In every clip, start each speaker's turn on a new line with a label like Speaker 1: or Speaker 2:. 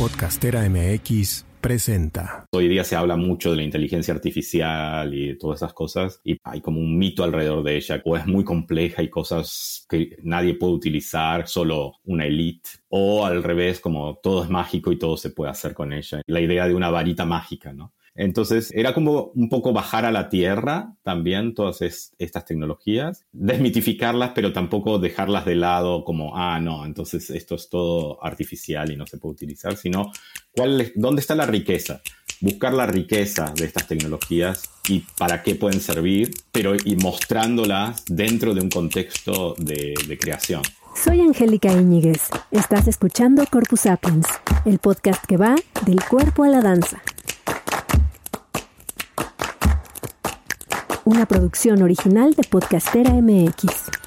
Speaker 1: Podcastera MX presenta.
Speaker 2: Hoy día se habla mucho de la inteligencia artificial y de todas esas cosas, y hay como un mito alrededor de ella, o es muy compleja y cosas que nadie puede utilizar, solo una élite, o al revés, como todo es mágico y todo se puede hacer con ella. La idea de una varita mágica, ¿no? Entonces era como un poco bajar a la tierra también todas estas tecnologías, desmitificarlas, pero tampoco dejarlas de lado como, no, entonces esto es todo artificial y no se puede utilizar, sino ¿dónde está la riqueza? Buscar la riqueza de estas tecnologías y para qué pueden servir, pero y mostrándolas dentro de un contexto de creación.
Speaker 3: Soy Angélica Íñiguez. Estás escuchando Corpus Sapiens, el podcast que va del cuerpo a la danza. Una producción original de Podcastera MX.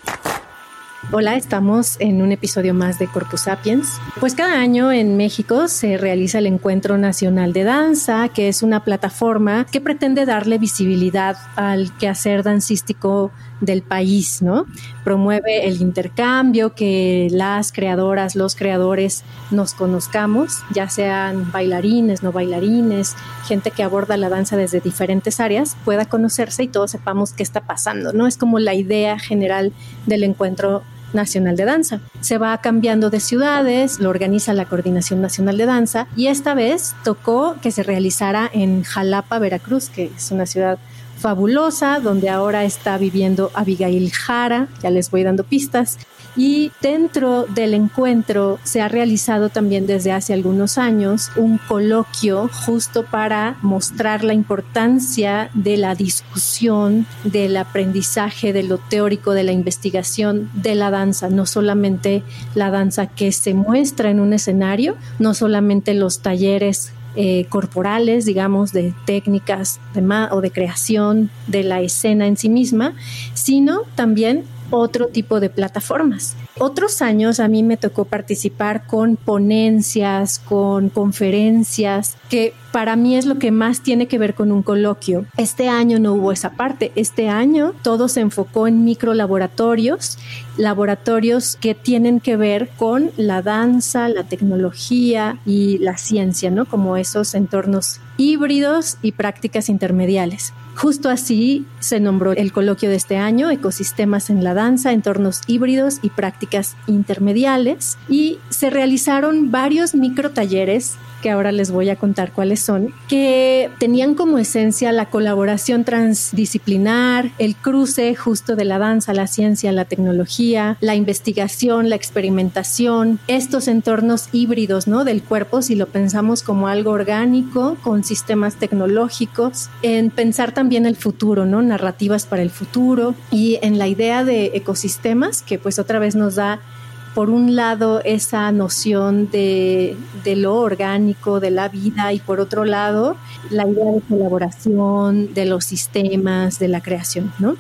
Speaker 3: Hola, estamos en un episodio más de Corpus Sapiens. Pues cada año en México se realiza el Encuentro Nacional de Danza, que es una plataforma que pretende darle visibilidad al quehacer dancístico del país, ¿no? Promueve el intercambio, que las creadoras, los creadores nos conozcamos, ya sean bailarines, no bailarines, gente que aborda la danza desde diferentes áreas, pueda conocerse y todos sepamos qué está pasando, ¿no? Es como la idea general del Encuentro Nacional de Danza. Se va cambiando de ciudades, lo organiza la Coordinación Nacional de Danza y esta vez tocó que se realizara en Jalapa, Veracruz, que es una ciudad fabulosa, donde ahora está viviendo Abigail Jara, ya les voy dando pistas. Y dentro del encuentro se ha realizado también desde hace algunos años un coloquio justo para mostrar la importancia de la discusión, del aprendizaje, de lo teórico, de la investigación de la danza, no solamente la danza que se muestra en un escenario, no solamente los talleres corporales, digamos, de técnicas o de creación de la escena en sí misma, sino también otro tipo de plataformas. Otros años a mí me tocó participar con ponencias, con conferencias, que para mí es lo que más tiene que ver con un coloquio. Este año no hubo esa parte. Este año todo se enfocó en microlaboratorios, laboratorios que tienen que ver con la danza, la tecnología y la ciencia, ¿no? Como esos entornos híbridos y prácticas intermediales. Justo así se nombró el coloquio de este año, Ecosistemas en la danza, entornos híbridos y prácticas intermediales, y se realizaron varios microtalleres que ahora les voy a contar cuáles son, que tenían como esencia la colaboración transdisciplinar, el cruce justo de la danza, la ciencia, la tecnología, la investigación, la experimentación, estos entornos híbridos, ¿no? Del cuerpo, si lo pensamos como algo orgánico, con sistemas tecnológicos, en pensar también el futuro, ¿no? Narrativas para el futuro, y en la idea de ecosistemas, que pues otra vez nos da por un lado esa noción de lo orgánico, de la vida, y por otro lado la idea de colaboración, de los sistemas, de la creación, ¿no?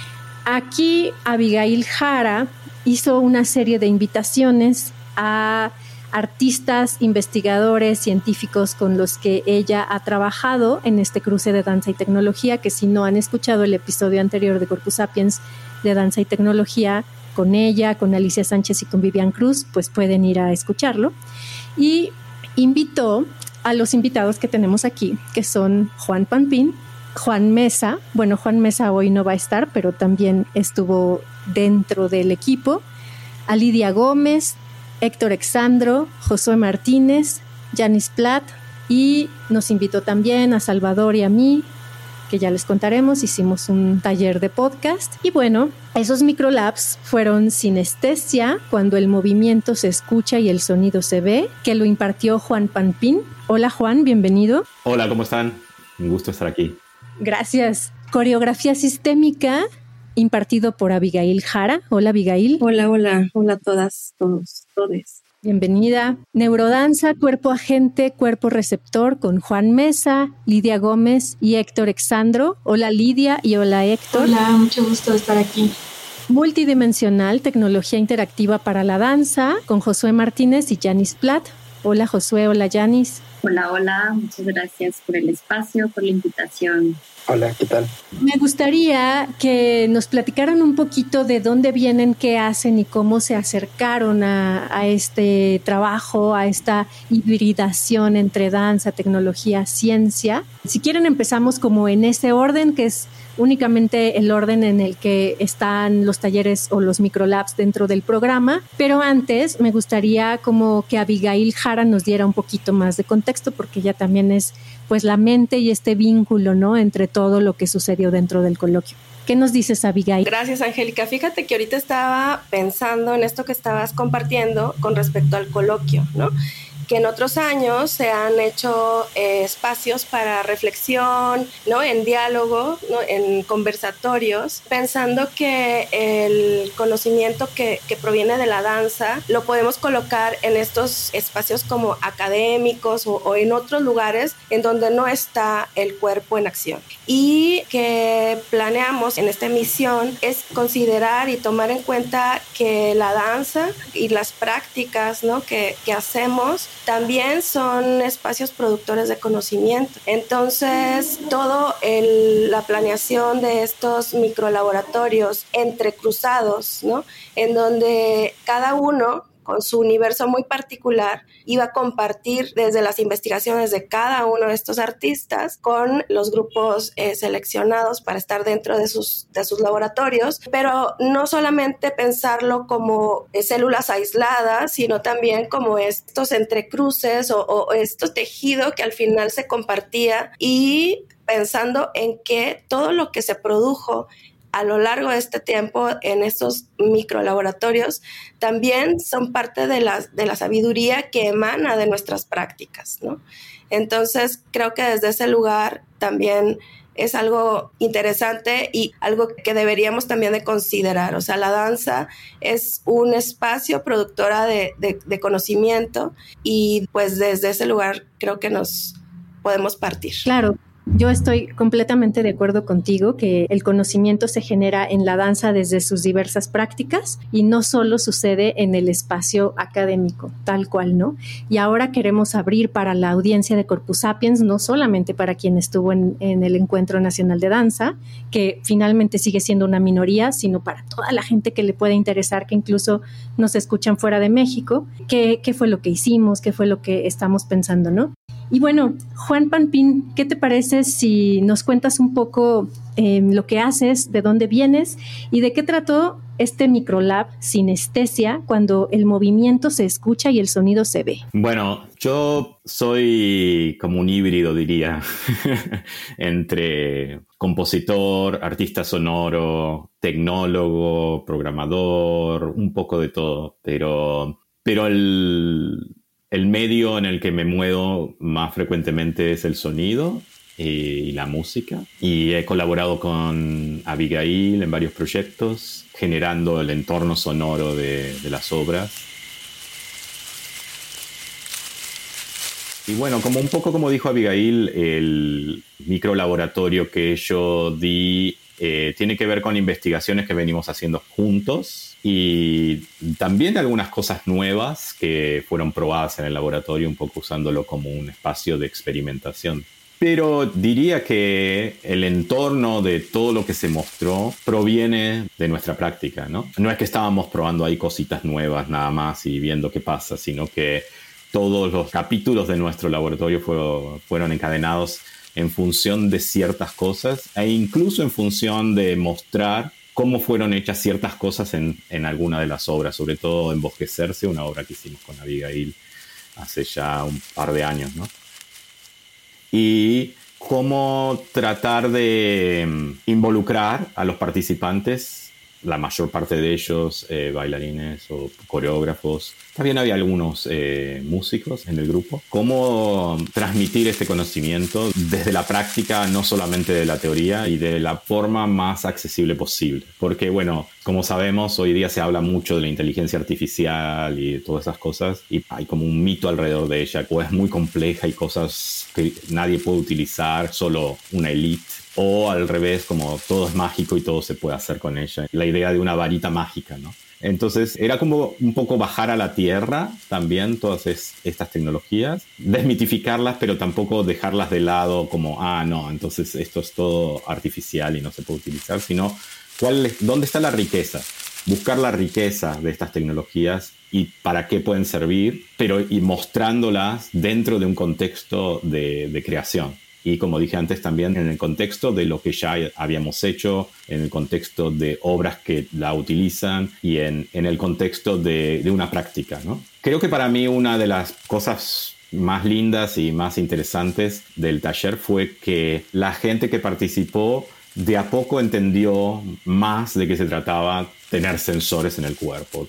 Speaker 3: Aquí Abigail Jara hizo una serie de invitaciones a artistas, investigadores, científicos con los que ella ha trabajado en este cruce de danza y tecnología, que si no han escuchado el episodio anterior de Corpus Sapiens de danza y tecnología, con ella, con Alicia Sánchez y con Vivian Cruz, pues pueden ir a escucharlo. Y invitó a los invitados que tenemos aquí, que son Juan Pampín, Juan Mesa. Bueno, Juan Mesa hoy no va a estar, pero también estuvo dentro del equipo. A Lidia Gómez, Héctor Exandro, Josué Martínez, Yanis Platt, y nos invitó también a Salvador y a mí, que ya les contaremos. Hicimos un taller de podcast y bueno, esos microlabs fueron sinestesia, cuando el movimiento se escucha y el sonido se ve, que lo impartió Juan Pampín. Hola Juan, bienvenido.
Speaker 2: Hola, ¿cómo están? Un gusto estar aquí.
Speaker 3: Gracias. Coreografía sistémica, impartido por Abigail Jara. Hola Abigail.
Speaker 4: Hola a todas, todes.
Speaker 3: Bienvenida. Neurodanza, cuerpo agente, cuerpo receptor, con Juan Mesa, Lidia Gómez y Héctor Exandro. Hola Lidia y hola Héctor.
Speaker 4: Hola, mucho gusto de estar aquí.
Speaker 3: Multidimensional, tecnología interactiva para la danza, con Josué Martínez y Yanis Platt. Hola Josué, hola Yanis.
Speaker 5: Hola, muchas gracias por el espacio, por la invitación. Hola, ¿qué tal?
Speaker 3: Me gustaría que nos platicaran un poquito de dónde vienen, qué hacen y cómo se acercaron a este trabajo, a esta hibridación entre danza, tecnología, ciencia. Si quieren empezamos como en ese orden, que es únicamente el orden en el que están los talleres o los microlabs dentro del programa, pero antes me gustaría como que Abigail Jara nos diera un poquito más de contexto, porque ella también es pues la mente y este vínculo, ¿no?, entre todo lo que sucedió dentro del coloquio. ¿Qué nos dices, Abigail?
Speaker 6: Gracias, Angélica. Fíjate que ahorita estaba pensando en esto que estabas compartiendo con respecto al coloquio, ¿no? Que en otros años se han hecho espacios para reflexión, ¿no?, en diálogo, ¿no?, en conversatorios, pensando que el conocimiento que proviene de la danza lo podemos colocar en estos espacios como académicos o en otros lugares en donde no está el cuerpo en acción. Y que planeamos en esta misión es considerar y tomar en cuenta que la danza y las prácticas, ¿no?, que hacemos también son espacios productores de conocimiento. Entonces, la planeación de estos microlaboratorios entrecruzados, ¿no?, en donde cada uno con su universo muy particular, iba a compartir desde las investigaciones de cada uno de estos artistas con los grupos seleccionados para estar dentro de sus laboratorios, pero no solamente pensarlo como células aisladas, sino también como estos entrecruces o este tejido que al final se compartía, y pensando en que todo lo que se produjo a lo largo de este tiempo en estos microlaboratorios también son parte de la sabiduría que emana de nuestras prácticas, ¿no? Entonces creo que desde ese lugar también es algo interesante y algo que deberíamos también de considerar. O sea, la danza es un espacio productora de conocimiento, y pues desde ese lugar creo que nos podemos partir.
Speaker 3: Claro. Yo estoy completamente de acuerdo contigo que el conocimiento se genera en la danza desde sus diversas prácticas y no solo sucede en el espacio académico, tal cual, ¿no? Y ahora queremos abrir para la audiencia de Corpus Sapiens, no solamente para quien estuvo en el Encuentro Nacional de Danza, que finalmente sigue siendo una minoría, sino para toda la gente que le puede interesar, que incluso nos escuchan fuera de México, qué fue lo que hicimos, qué fue lo que estamos pensando, ¿no? Y bueno, Juan Pampín, ¿qué te parece si nos cuentas un poco lo que haces, de dónde vienes y de qué trató este microlab Sinestesia, cuando el movimiento se escucha y el sonido se ve?
Speaker 2: Bueno, yo soy como un híbrido, diría, entre compositor, artista sonoro, tecnólogo, programador, un poco de todo, pero el medio en el que me muevo más frecuentemente es el sonido y la música. Y he colaborado con Abigail en varios proyectos, generando el entorno sonoro de las obras. Y bueno, un poco como dijo Abigail, el microlaboratorio que yo di tiene que ver con investigaciones que venimos haciendo juntos, y también algunas cosas nuevas que fueron probadas en el laboratorio, un poco usándolo como un espacio de experimentación. Pero diría que el entorno de todo lo que se mostró proviene de nuestra práctica, ¿no? No es que estábamos probando ahí cositas nuevas nada más y viendo qué pasa, sino que todos los capítulos de nuestro laboratorio fueron encadenados en función de ciertas cosas e incluso en función de mostrar cómo fueron hechas ciertas cosas en alguna de las obras, sobre todo Embosquecerse, una obra que hicimos con Abigail hace ya un par de años, ¿no? Y cómo tratar de involucrar a los participantes, la mayor parte de ellos bailarines o coreógrafos. También había algunos músicos en el grupo. Cómo transmitir este conocimiento desde la práctica, no solamente de la teoría, y de la forma más accesible posible. Porque, bueno, como sabemos, hoy día se habla mucho de la inteligencia artificial y todas esas cosas, y hay como un mito alrededor de ella, o es muy compleja y cosas que nadie puede utilizar, solo una élite. O al revés, como todo es mágico y todo se puede hacer con ella. La idea de una varita mágica, ¿no? Entonces era como un poco bajar a la tierra también todas estas tecnologías, desmitificarlas, pero tampoco dejarlas de lado como, no, entonces esto es todo artificial y no se puede utilizar, sino ¿dónde está la riqueza? Buscar la riqueza de estas tecnologías y para qué pueden servir, pero y mostrándolas dentro de un contexto de creación. Y como dije antes también en el contexto de lo que ya habíamos hecho, en el contexto de obras que la utilizan y en el contexto de una práctica, ¿no? Creo que para mí una de las cosas más lindas y más interesantes del taller fue que la gente que participó de a poco entendió más de qué se trataba tener sensores en el cuerpo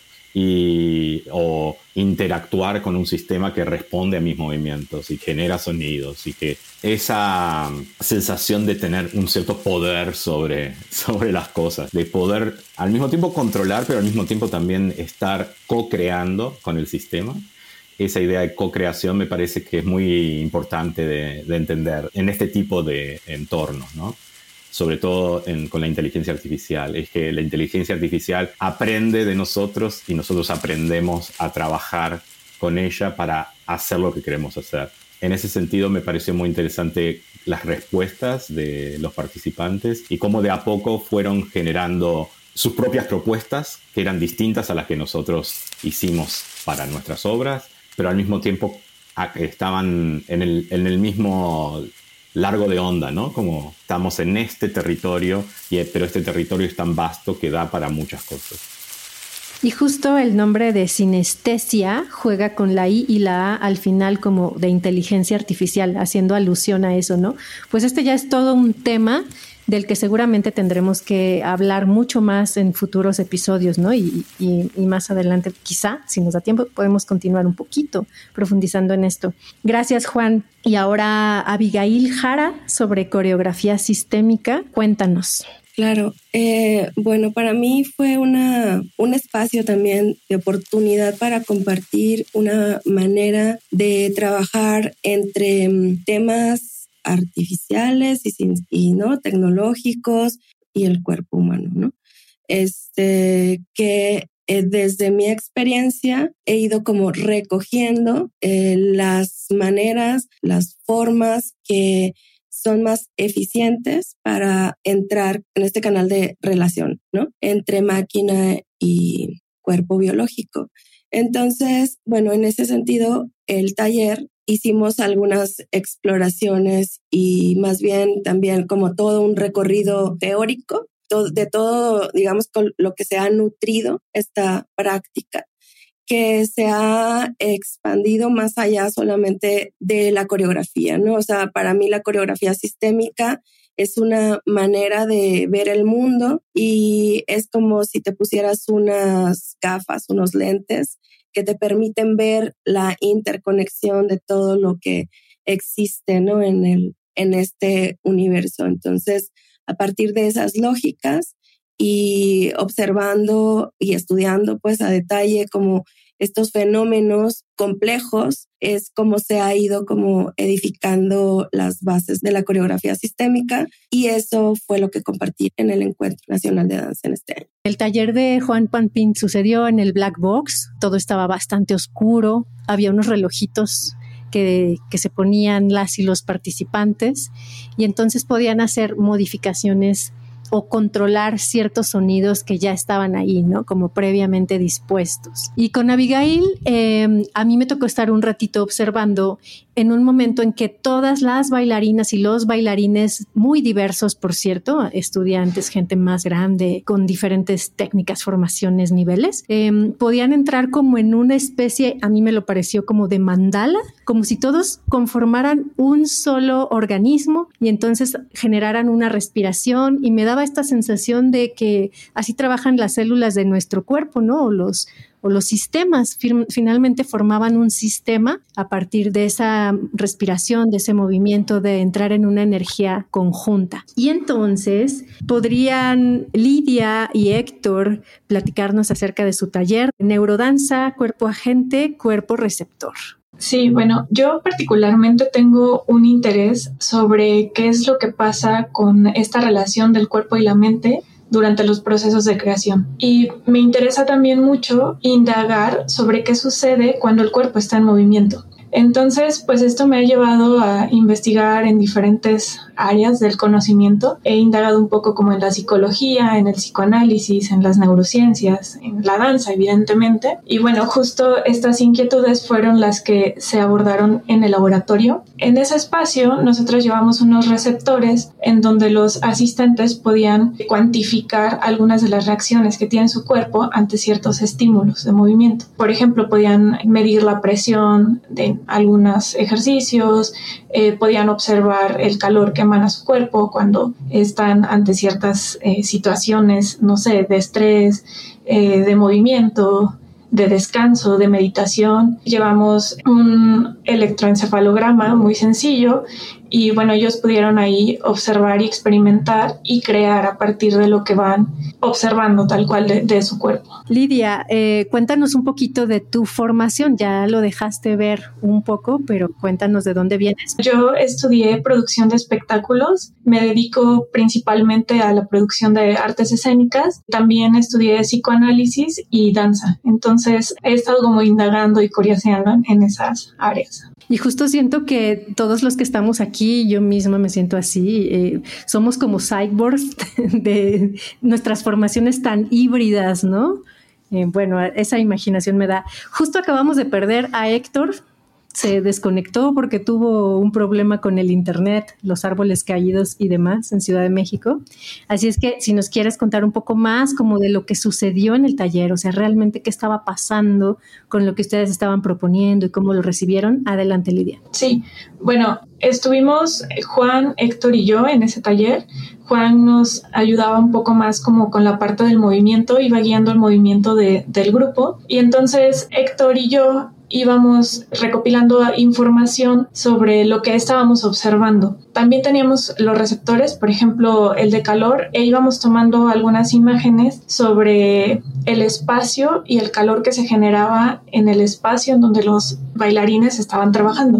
Speaker 2: o interactuar con un sistema que responde a mis movimientos y genera sonidos, y que esa sensación de tener un cierto poder sobre las cosas, de poder al mismo tiempo controlar, pero al mismo tiempo también estar co-creando con el sistema. Esa idea de co-creación me parece que es muy importante de entender en este tipo de entornos, ¿no? Sobre todo con la inteligencia artificial. Es que la inteligencia artificial aprende de nosotros y nosotros aprendemos a trabajar con ella para hacer lo que queremos hacer. En ese sentido me pareció muy interesante las respuestas de los participantes y cómo de a poco fueron generando sus propias propuestas que eran distintas a las que nosotros hicimos para nuestras obras, pero al mismo tiempo estaban en el mismo largo de onda, ¿no? Como estamos en este territorio, pero este territorio es tan vasto que da para muchas cosas.
Speaker 3: Y justo el nombre de sinestesia juega con la I y la A al final como de inteligencia artificial, haciendo alusión a eso, ¿no? Pues este ya es todo un tema del que seguramente tendremos que hablar mucho más en futuros episodios, ¿no? Y más adelante, quizá, si nos da tiempo, podemos continuar un poquito profundizando en esto. Gracias, Juan. Y ahora Abigail Jara, sobre coreografía sistémica. Cuéntanos.
Speaker 4: Claro. Bueno, para mí fue un espacio también de oportunidad para compartir una manera de trabajar entre temas artificiales y no tecnológicos y el cuerpo humano, ¿no? Que desde mi experiencia he ido como recogiendo las maneras, las formas que son más eficientes para entrar en este canal de relación, ¿no? Entre máquina y cuerpo biológico. Entonces, bueno, en ese sentido, el taller hicimos algunas exploraciones y más bien también como todo un recorrido teórico de todo, digamos, con lo que se ha nutrido esta práctica, que se ha expandido más allá solamente de la coreografía, ¿no? O sea, para mí la coreografía sistémica es una manera de ver el mundo y es como si te pusieras unas gafas, unos lentes que te permiten ver la interconexión de todo lo que existe, ¿no? en este universo. Entonces, a partir de esas lógicas y observando y estudiando pues a detalle como estos fenómenos complejos, es como se ha ido como edificando las bases de la coreografía sistémica, y eso fue lo que compartí en el Encuentro Nacional de Danza en este año.
Speaker 3: El taller de Juan Panpin sucedió en el Black Box, todo estaba bastante oscuro, había unos relojitos que se ponían las y los participantes y entonces podían hacer modificaciones o controlar ciertos sonidos que ya estaban ahí, ¿no? Como previamente dispuestos. Y con Abigail, a mí me tocó estar un ratito observando en un momento en que todas las bailarinas y los bailarines, muy diversos, por cierto, estudiantes, gente más grande, con diferentes técnicas, formaciones, niveles, podían entrar como en una especie, a mí me lo pareció como de mandala, como si todos conformaran un solo organismo y entonces generaran una respiración, y me daba esta sensación de que así trabajan las células de nuestro cuerpo, ¿no? O los sistemas finalmente formaban un sistema a partir de esa respiración, de ese movimiento, de entrar en una energía conjunta. Y entonces, ¿podrían Lidia y Héctor platicarnos acerca de su taller Neurodanza, cuerpo agente, cuerpo receptor?
Speaker 5: Sí, bueno, yo particularmente tengo un interés sobre qué es lo que pasa con esta relación del cuerpo y la mente durante los procesos de creación. Y me interesa también mucho indagar sobre qué sucede cuando el cuerpo está en movimiento. Entonces, pues esto me ha llevado a investigar en diferentes áreas del conocimiento. He indagado un poco como en la psicología, en el psicoanálisis, en las neurociencias, en la danza, evidentemente. Y bueno, justo estas inquietudes fueron las que se abordaron en el laboratorio. En ese espacio, nosotros llevamos unos receptores en donde los asistentes podían cuantificar algunas de las reacciones que tiene su cuerpo ante ciertos estímulos de movimiento. Por ejemplo, podían medir la presión de algunos ejercicios, podían observar el calor que emana su cuerpo cuando están ante ciertas situaciones, no sé, de estrés, de movimiento, de descanso, de meditación. Llevamos un electroencefalograma muy sencillo y bueno, ellos pudieron ahí observar y experimentar y crear a partir de lo que van observando tal cual de su cuerpo.
Speaker 3: Lidia, cuéntanos un poquito de tu formación. Ya lo dejaste ver un poco, pero cuéntanos de dónde vienes.
Speaker 5: Yo estudié producción de espectáculos. Me dedico principalmente a la producción de artes escénicas. También estudié psicoanálisis y danza. Entonces he estado como indagando y curioseando en esas áreas.
Speaker 3: Y justo siento que todos los que estamos aquí, yo misma me siento así, somos como cyborgs de nuestras formaciones tan híbridas, ¿no? Bueno, esa imaginación me da. Justo acabamos de perder a Héctor, se desconectó porque tuvo un problema con el internet, los árboles caídos y demás en Ciudad de México. Así es que si nos quieres contar un poco más como de lo que sucedió en el taller, o sea, realmente qué estaba pasando con lo que ustedes estaban proponiendo y cómo lo recibieron, adelante, Lidia.
Speaker 5: Sí, bueno, estuvimos Juan, Héctor y yo en ese taller. Juan nos ayudaba un poco más como con la parte del movimiento, iba guiando el movimiento del grupo y entonces Héctor y yo íbamos recopilando información sobre lo que estábamos observando. También teníamos los receptores, por ejemplo, el de calor, e íbamos tomando algunas imágenes sobre el espacio y el calor que se generaba en el espacio en donde los bailarines estaban trabajando.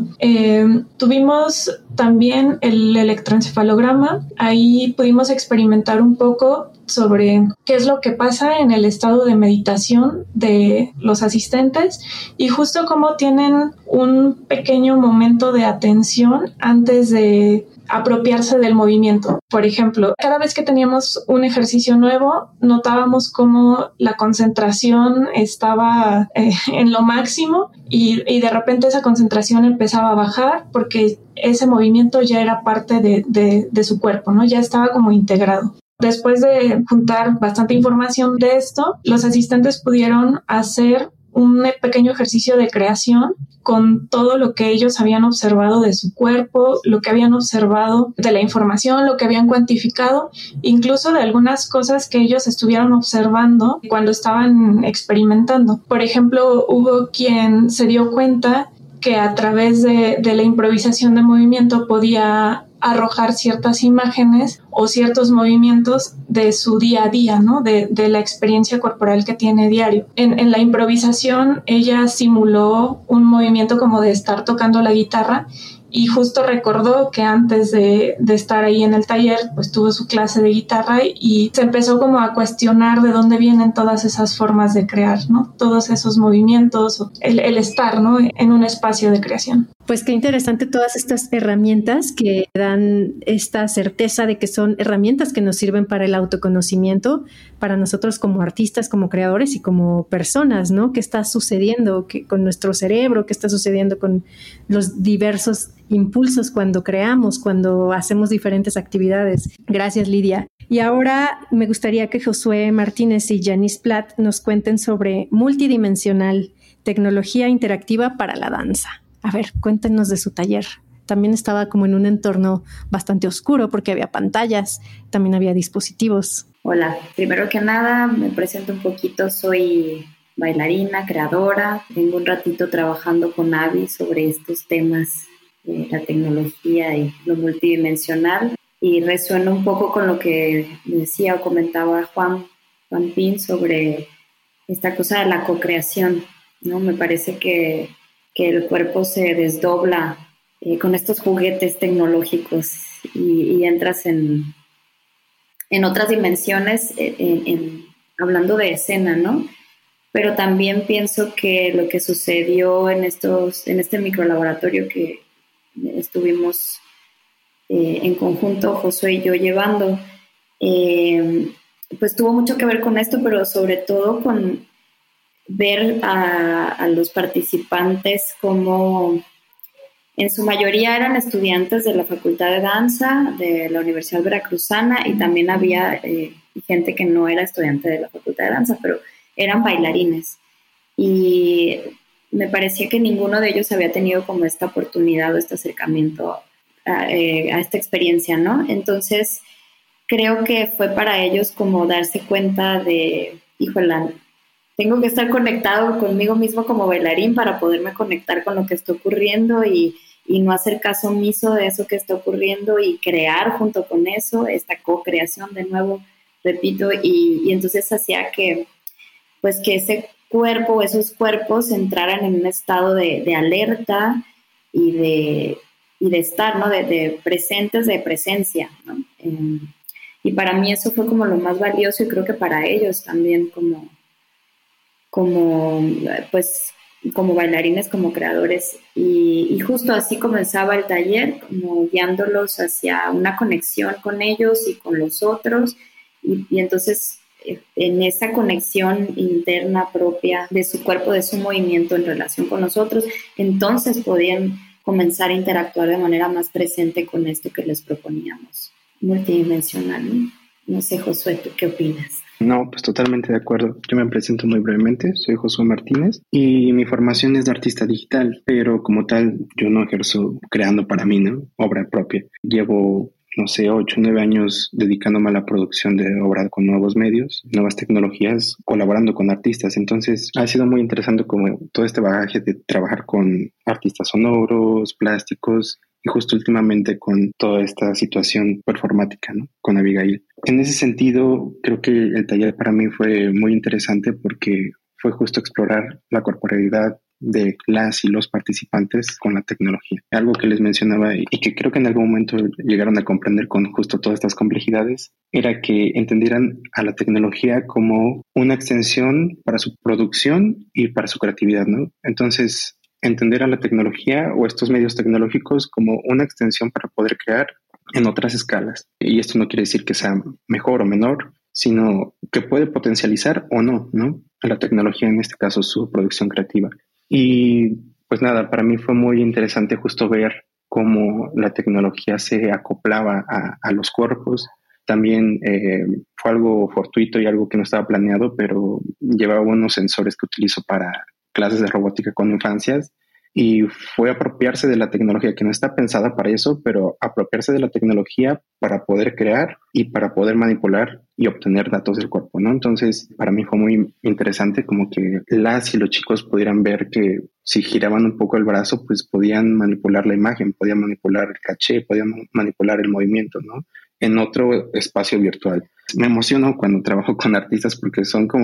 Speaker 5: Tuvimos también el electroencefalograma, ahí pudimos experimentar un poco sobre qué es lo que pasa en el estado de meditación de los asistentes y justo cómo tienen un pequeño momento de atención antes de apropiarse del movimiento. Por ejemplo, cada vez que teníamos un ejercicio nuevo, notábamos cómo la concentración estaba en lo máximo y de repente esa concentración empezaba a bajar porque ese movimiento ya era parte de su cuerpo, ¿no? Ya estaba como integrado. Después de juntar bastante información de esto, los asistentes pudieron hacer un pequeño ejercicio de creación con todo lo que ellos habían observado de su cuerpo, lo que habían observado de la información, lo que habían cuantificado, incluso de algunas cosas que ellos estuvieron observando cuando estaban experimentando. Por ejemplo, hubo quien se dio cuenta que a través de la improvisación de movimiento podía arrojar ciertas imágenes o ciertos movimientos de su día a día, ¿no? De la experiencia corporal que tiene diario. En la improvisación, ella simuló un movimiento como de estar tocando la guitarra y justo recordó que antes de estar ahí en el taller, pues tuvo su clase de guitarra y se empezó como a cuestionar de dónde vienen todas esas formas de crear, ¿no? Todos esos movimientos, el estar, ¿no? En un espacio de creación.
Speaker 3: Pues qué interesante todas estas herramientas que dan esta certeza de que son herramientas que nos sirven para el autoconocimiento, para nosotros como artistas, como creadores y como personas, ¿no? ¿Qué está sucediendo con nuestro cerebro? ¿Qué está sucediendo con los diversos impulsos cuando creamos, cuando hacemos diferentes actividades? Gracias, Lidia. Y ahora me gustaría que Josué Martínez y Janice Platt nos cuenten sobre multidimensional, tecnología interactiva para la danza. A ver, cuéntenos de su taller. También estaba como en un entorno bastante oscuro porque había pantallas, también había dispositivos.
Speaker 7: Hola, primero que nada me presento un poquito, soy bailarina, creadora, tengo un ratito trabajando con Abby sobre estos temas, la tecnología y lo multidimensional, y resuena un poco con lo que decía o comentaba Juan Pin sobre esta cosa de la co-creación, ¿no? Me parece que el cuerpo se desdobla con estos juguetes tecnológicos y entras en en otras dimensiones, hablando de escena, ¿no? Pero también pienso que lo que sucedió en este microlaboratorio que estuvimos en conjunto, Josué y yo llevando, pues tuvo mucho que ver con esto, pero sobre todo con ver a los participantes como en su mayoría eran estudiantes de la Facultad de Danza de la Universidad Veracruzana, y también había gente que no era estudiante de la Facultad de Danza, pero eran bailarines. Y me parecía que ninguno de ellos había tenido como esta oportunidad o este acercamiento a esta experiencia, ¿no? Entonces, creo que fue para ellos como darse cuenta de, híjole, tengo que estar conectado conmigo mismo como bailarín para poderme conectar con lo que está ocurriendo y no hacer caso omiso de eso que está ocurriendo y crear junto con eso, esta co-creación de nuevo, repito, y entonces hacía que, pues, que ese cuerpo, esos cuerpos entraran en un estado de alerta y de estar, ¿no? De presentes, de presencia, ¿no? Y para mí eso fue como lo más valioso, y creo que para ellos también pues, como bailarines, como creadores, y justo así comenzaba el taller, como guiándolos hacia una conexión con ellos y con los otros, y entonces en esa conexión interna propia de su cuerpo, de su movimiento en relación con los otros, entonces podían comenzar a interactuar de manera más presente con esto que les proponíamos, multidimensional, ¿no? No sé, Josué, ¿tú qué opinas?
Speaker 8: No, pues totalmente de acuerdo. Yo me presento muy brevemente, soy Josué Martínez y mi formación es de artista digital, pero como tal yo no ejerzo creando para mí, ¿no? Obra propia. Llevo, no sé, 8 o 9 años dedicándome a la producción de obra con nuevos medios, nuevas tecnologías, colaborando con artistas. Entonces ha sido muy interesante como todo este bagaje de trabajar con artistas sonoros, plásticos, y justo últimamente con toda esta situación performática, ¿no? Con Abigail. En ese sentido, creo que el taller para mí fue muy interesante porque fue justo explorar la corporalidad de las y los participantes con la tecnología. Algo que les mencionaba y que creo que en algún momento llegaron a comprender con justo todas estas complejidades, era que entendieran a la tecnología como una extensión para su producción y para su creatividad, ¿no? Entonces, entender a la tecnología o estos medios tecnológicos como una extensión para poder crear en otras escalas. Y esto no quiere decir que sea mejor o menor, sino que puede potencializar o no, ¿no? A la tecnología, en este caso su producción creativa. Y pues nada, para mí fue muy interesante justo ver cómo la tecnología se acoplaba a los cuerpos. También fue algo fortuito y algo que no estaba planeado, pero llevaba unos sensores que utilizo para clases de robótica con infancias, y fue apropiarse de la tecnología que no está pensada para eso, pero apropiarse de la tecnología para poder crear y para poder manipular y obtener datos del cuerpo, ¿no? Entonces, para mí fue muy interesante como que las y los chicos pudieran ver que si giraban un poco el brazo, pues podían manipular la imagen, podían manipular el caché, podían manipular el movimiento, ¿no? En otro espacio virtual. Me emociono cuando trabajo con artistas porque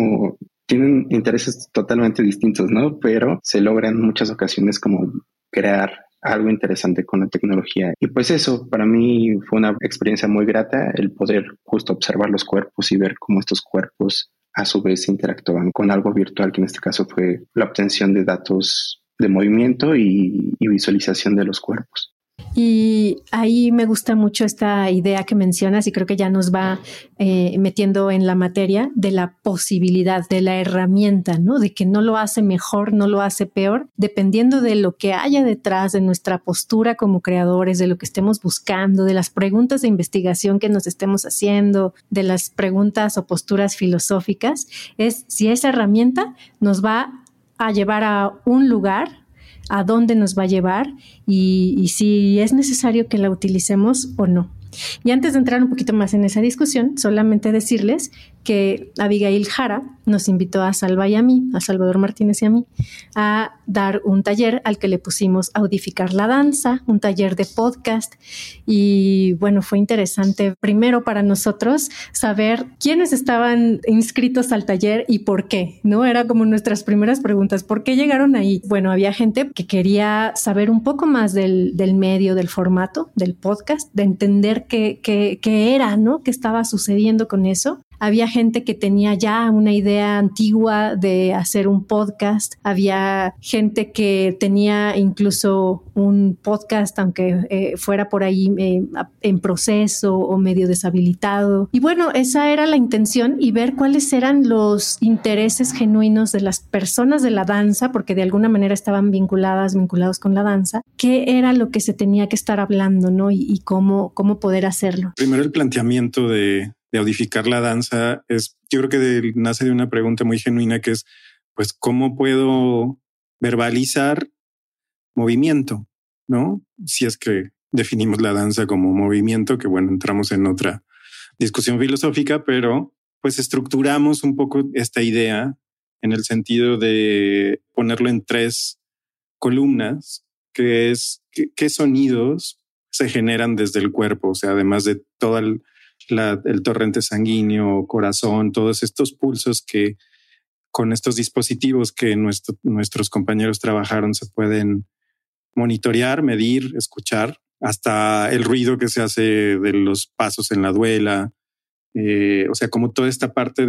Speaker 8: tienen intereses totalmente distintos, ¿no? Pero se logra en muchas ocasiones como crear algo interesante con la tecnología. Y pues eso, para mí fue una experiencia muy grata el poder justo observar los cuerpos y ver cómo estos cuerpos a su vez interactuaban con algo virtual, que en este caso fue la obtención de datos de movimiento y visualización de los cuerpos.
Speaker 3: Y ahí me gusta mucho esta idea que mencionas, y creo que ya nos va metiendo en la materia de la posibilidad, de la herramienta, ¿no? De que no lo hace mejor, no lo hace peor, dependiendo de lo que haya detrás de nuestra postura como creadores, de lo que estemos buscando, de las preguntas de investigación que nos estemos haciendo, de las preguntas o posturas filosóficas, es si esa herramienta nos va a llevar a un lugar, a dónde nos va a llevar y si es necesario que la utilicemos o no. Y antes de entrar un poquito más en esa discusión, solamente decirles que Abigail Jara nos invitó a Salva y a mí, a Salvador Martínez y a mí, a dar un taller al que le pusimos Audificar la Danza, un taller de podcast. Y bueno, fue interesante primero para nosotros saber quiénes estaban inscritos al taller y por qué, ¿no? Era como nuestras primeras preguntas, ¿por qué llegaron ahí? Bueno, había gente que quería saber un poco más del medio, del formato, del podcast, de entender ver qué era, ¿no? ¿Qué estaba sucediendo con eso? Había gente que tenía ya una idea antigua de hacer un podcast. Había gente que tenía incluso un podcast, aunque fuera por ahí en proceso o medio deshabilitado. Y bueno, esa era la intención, y ver cuáles eran los intereses genuinos de las personas de la danza, porque de alguna manera estaban vinculados con la danza. ¿Qué era lo que se tenía que estar hablando, ¿no? Y cómo poder hacerlo.
Speaker 9: Primero, el planteamiento de audificar la danza yo creo que nace de una pregunta muy genuina, que es, pues, ¿cómo puedo verbalizar movimiento? ¿No? Si es que definimos la danza como movimiento, que bueno, entramos en otra discusión filosófica, pero pues estructuramos un poco esta idea en el sentido de ponerlo en 3 columnas, que es qué sonidos se generan desde el cuerpo, o sea, además de todo el torrente sanguíneo, corazón, todos estos pulsos que con estos dispositivos que nuestros compañeros trabajaron se pueden monitorear, medir, escuchar, hasta el ruido que se hace de los pasos en la duela. O sea, como toda esta parte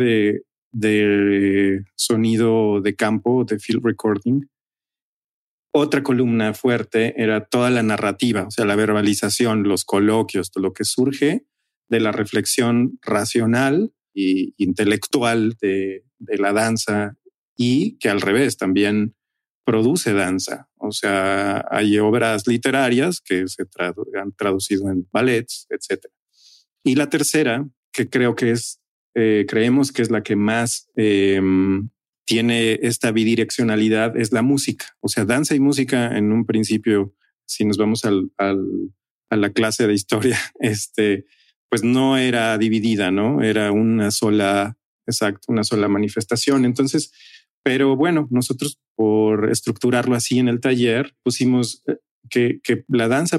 Speaker 9: de sonido de campo, de field recording. Otra columna fuerte era toda la narrativa, o sea, la verbalización, los coloquios, todo lo que surge de la reflexión racional e intelectual de la danza, y que al revés también produce danza. O sea, hay obras literarias que se han traducido en ballets, etc. Y la tercera, que creo que creemos que es la que más tiene esta bidireccionalidad, es la música. O sea, danza y música en un principio, si nos vamos a la clase de historia, pues no era dividida, ¿no? Era una sola manifestación. Entonces, pero bueno, nosotros por estructurarlo así en el taller pusimos que la danza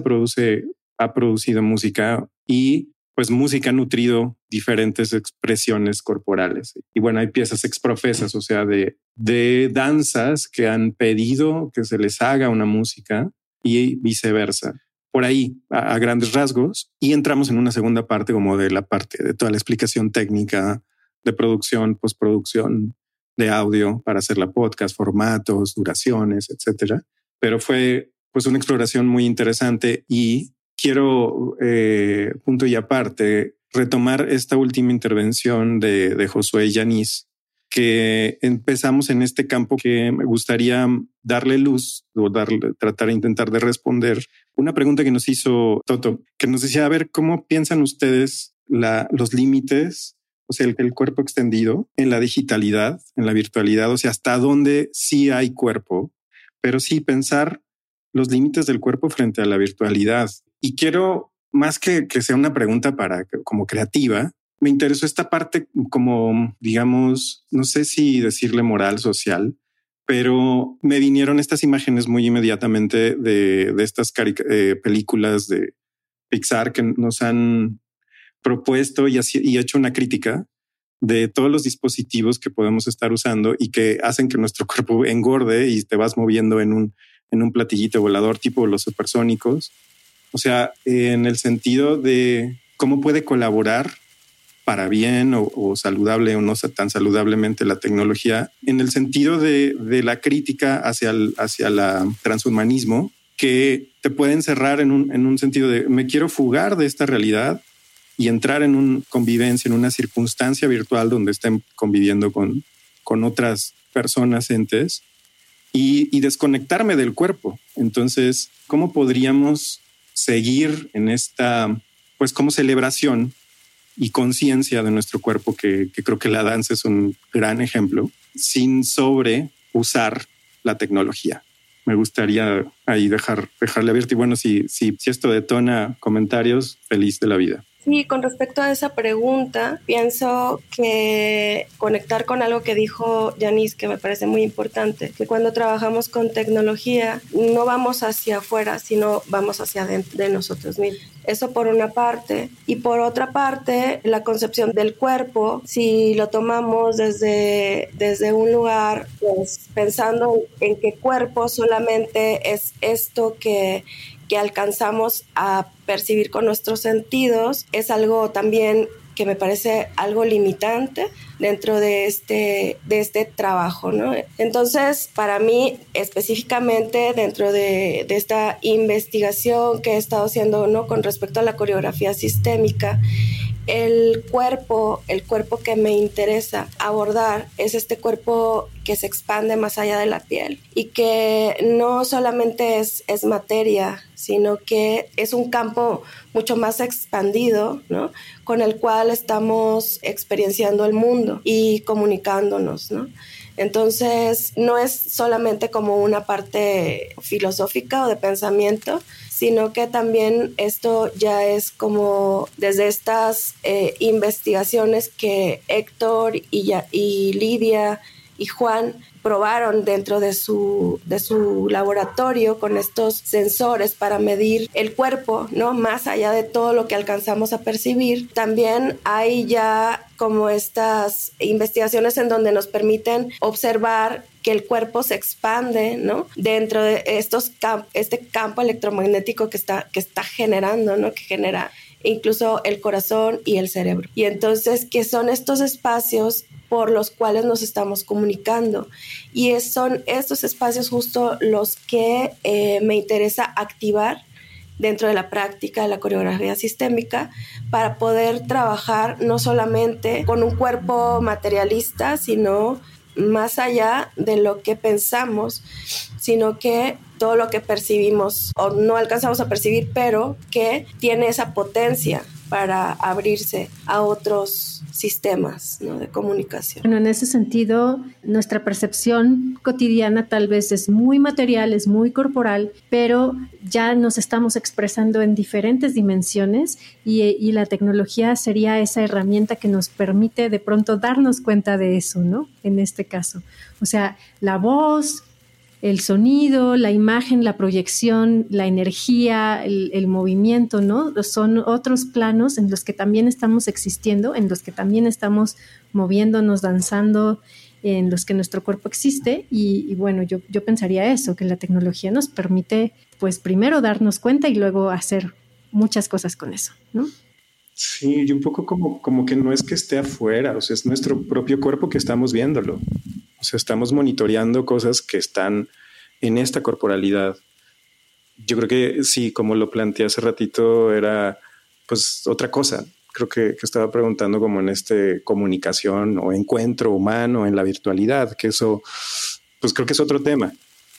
Speaker 9: ha producido música, y pues música ha nutrido diferentes expresiones corporales. Y bueno, hay piezas exprofesas, o sea, de danzas que han pedido que se les haga una música y viceversa. Por ahí, a grandes rasgos, y entramos en una segunda parte como de la parte de toda la explicación técnica de producción, postproducción de audio para hacer la podcast, formatos, duraciones, etcétera. Pero fue pues una exploración muy interesante, y quiero, punto y aparte, retomar esta última intervención de Josué y Yanis, que empezamos en este campo que me gustaría darle luz o tratar de intentar de responder una pregunta que nos hizo Toto, que nos decía, a ver, ¿cómo piensan ustedes los límites, o sea, el cuerpo extendido en la digitalidad, en la virtualidad? O sea, hasta dónde sí hay cuerpo, pero sí pensar los límites del cuerpo frente a la virtualidad. Y quiero, más que sea una pregunta como creativa, me interesó esta parte como, digamos, no sé si decirle moral, social, pero me vinieron estas imágenes muy inmediatamente de estas películas de Pixar que nos han propuesto y hecho una crítica de todos los dispositivos que podemos estar usando y que hacen que nuestro cuerpo engorde y te vas moviendo en un platillito volador tipo los supersónicos. O sea, en el sentido de cómo puede colaborar para bien o saludable o no tan saludablemente la tecnología, en el sentido de la crítica hacia el transhumanismo, que te puede encerrar en un sentido de me quiero fugar de esta realidad y entrar en una convivencia, en una circunstancia virtual donde estén conviviendo con otras personas, entes, y desconectarme del cuerpo. Entonces, ¿cómo podríamos seguir en esta, pues, como celebración y conciencia de nuestro cuerpo, que creo que la danza es un gran ejemplo, sin sobreusar la tecnología? Me gustaría ahí dejarle abierto, y bueno, si esto detona comentarios, feliz de la vida.
Speaker 6: Sí, con respecto a esa pregunta, pienso que conectar con algo que dijo Yanis, que me parece muy importante, que cuando trabajamos con tecnología no vamos hacia afuera, sino vamos hacia adentro de nosotros mismos. Eso por una parte. Y por otra parte, la concepción del cuerpo, si lo tomamos desde un lugar, pues pensando en que cuerpo solamente es esto que alcanzamos a percibir con nuestros sentidos, es algo también que me parece algo limitante dentro de este trabajo, ¿no? Entonces, para mí, específicamente dentro de esta investigación que he estado haciendo, ¿no?, con respecto a la coreografía sistémica, el cuerpo que me interesa abordar es este cuerpo que se expande más allá de la piel y que no solamente es materia, sino que es un campo mucho más expandido, ¿no?, con el cual estamos experienciando el mundo y comunicándonos, ¿no? Entonces, no es solamente como una parte filosófica o de pensamiento, sino que también esto ya es como desde estas investigaciones que Héctor y Lidia y Juan probaron dentro de su laboratorio con estos sensores para medir el cuerpo, ¿no?, más allá de todo lo que alcanzamos a percibir. También hay ya como estas investigaciones en donde nos permiten observar que el cuerpo se expande, ¿no?, dentro de este campo electromagnético que está generando, ¿no?, que genera incluso el corazón y el cerebro. Y entonces, ¿qué son estos espacios por los cuales nos estamos comunicando? Y son estos espacios justo los que me interesa activar dentro de la práctica de la coreografía sistémica para poder trabajar no solamente con un cuerpo materialista, sino más allá de lo que pensamos, sino que todo lo que percibimos o no alcanzamos a percibir, pero que tiene esa potencia para abrirse a otros sistemas, ¿no?, de comunicación.
Speaker 3: Bueno, en ese sentido, nuestra percepción cotidiana tal vez es muy material, es muy corporal, pero ya nos estamos expresando en diferentes dimensiones y la tecnología sería esa herramienta que nos permite de pronto darnos cuenta de eso, ¿no? En este caso. O sea, la voz, el sonido, la imagen, la proyección, la energía, el movimiento, ¿no? Son otros planos en los que también estamos existiendo, en los que también estamos moviéndonos, danzando, en los que nuestro cuerpo existe. Y bueno, yo pensaría eso, que la tecnología nos permite, pues primero darnos cuenta y luego hacer muchas cosas con eso, ¿no?
Speaker 9: Sí, y un poco como que no es que esté afuera, o sea, es nuestro propio cuerpo que estamos viéndolo. O sea, estamos monitoreando cosas que están en esta corporalidad. Yo creo que sí, como lo planteé hace ratito, era pues otra cosa. Creo que estaba preguntando como en comunicación o encuentro humano en la virtualidad, que eso pues creo que es otro tema.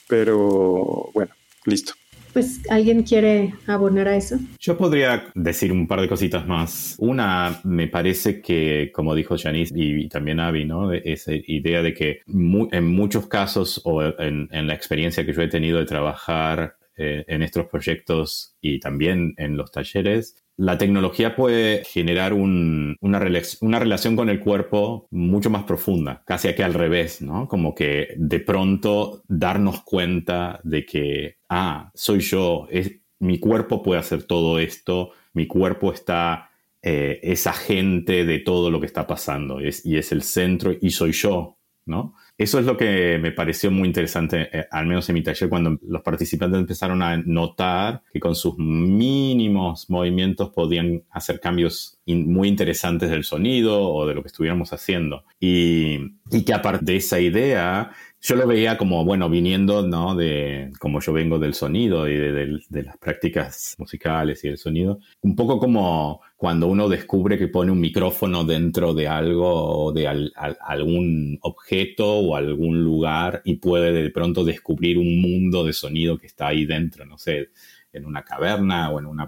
Speaker 9: Pero bueno, listo.
Speaker 3: Pues, ¿alguien quiere abonar a eso?
Speaker 2: Yo podría decir un par de cositas más. Una, me parece que, como dijo Janice y también Abby, ¿no?, esa idea de que en muchos casos o en la experiencia que yo he tenido de trabajar en estos proyectos y también en los talleres, la tecnología puede generar una relación con el cuerpo mucho más profunda, casi que al revés, ¿no? Como que de pronto darnos cuenta de que, soy yo, mi cuerpo puede hacer todo esto, mi cuerpo es agente de todo lo que está pasando y es el centro y soy yo, ¿no? Eso es lo que me pareció muy interesante, al menos en mi taller, cuando los participantes empezaron a notar que con sus mínimos movimientos podían hacer cambios muy interesantes del sonido o de lo que estuviéramos haciendo. Y que aparte de esa idea, yo lo veía como, bueno, viniendo, ¿no?, como yo vengo del sonido y de las prácticas musicales y del sonido, un poco como cuando uno descubre que pone un micrófono dentro de algo o de algún objeto o algún lugar y puede de pronto descubrir un mundo de sonido que está ahí dentro, no sé, en una caverna o en un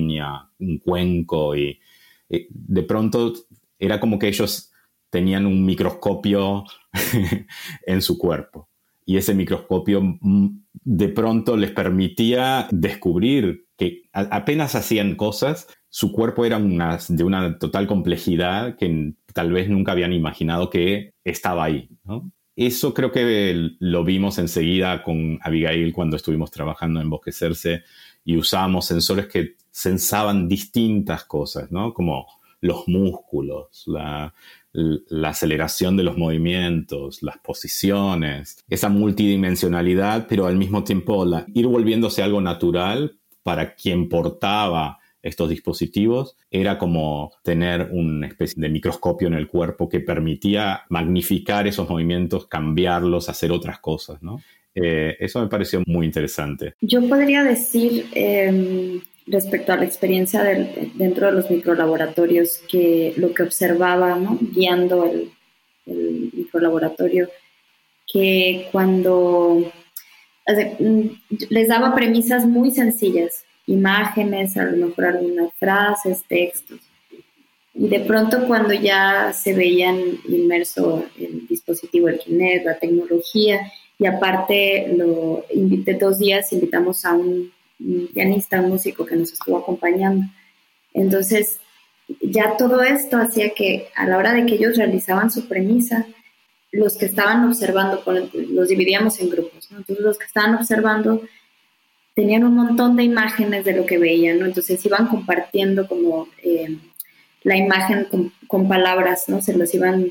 Speaker 2: cuenco, y de pronto era como que ellos tenían un microscopio en su cuerpo y ese microscopio de pronto les permitía descubrir que apenas hacían cosas, su cuerpo era de una total complejidad que tal vez nunca habían imaginado que estaba ahí, ¿no? Eso creo que lo vimos enseguida con Abigail cuando estuvimos trabajando en Bosque Cerce y usábamos sensores que sensaban distintas cosas, ¿no? Como los músculos, la aceleración de los movimientos, las posiciones, esa multidimensionalidad, pero al mismo tiempo ir volviéndose algo natural para quien portaba estos dispositivos. Era como tener una especie de microscopio en el cuerpo que permitía magnificar esos movimientos, cambiarlos, hacer otras cosas, ¿no? Eso me pareció muy interesante.
Speaker 7: Yo podría decir, respecto a la experiencia dentro de los microlaboratorios, que lo que observaba, ¿no?, guiando el microlaboratorio, que cuando les daba premisas muy sencillas, imágenes, a lo mejor algunas frases, textos, y de pronto cuando ya se veían inmerso el dispositivo, el Kinect, la tecnología, y aparte de 2 días invitamos a un pianista, un músico que nos estuvo acompañando. Entonces, ya todo esto hacía que a la hora de que ellos realizaban su premisa, los que estaban observando, los dividíamos en grupos, ¿no? Entonces, los que estaban observando tenían un montón de imágenes de lo que veían, ¿no? Entonces, iban compartiendo como la imagen con palabras, ¿no? Se los iban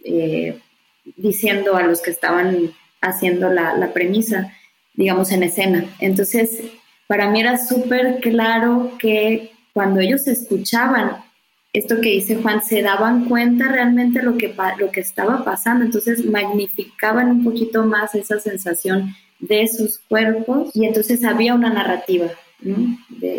Speaker 7: diciendo a los que estaban haciendo la premisa, digamos, en escena. Entonces, para mí era súper claro que cuando ellos escuchaban esto que dice Juan, se daban cuenta realmente lo que estaba pasando. Entonces, magnificaban un poquito más esa sensación de sus cuerpos, y entonces había una narrativa, ¿no?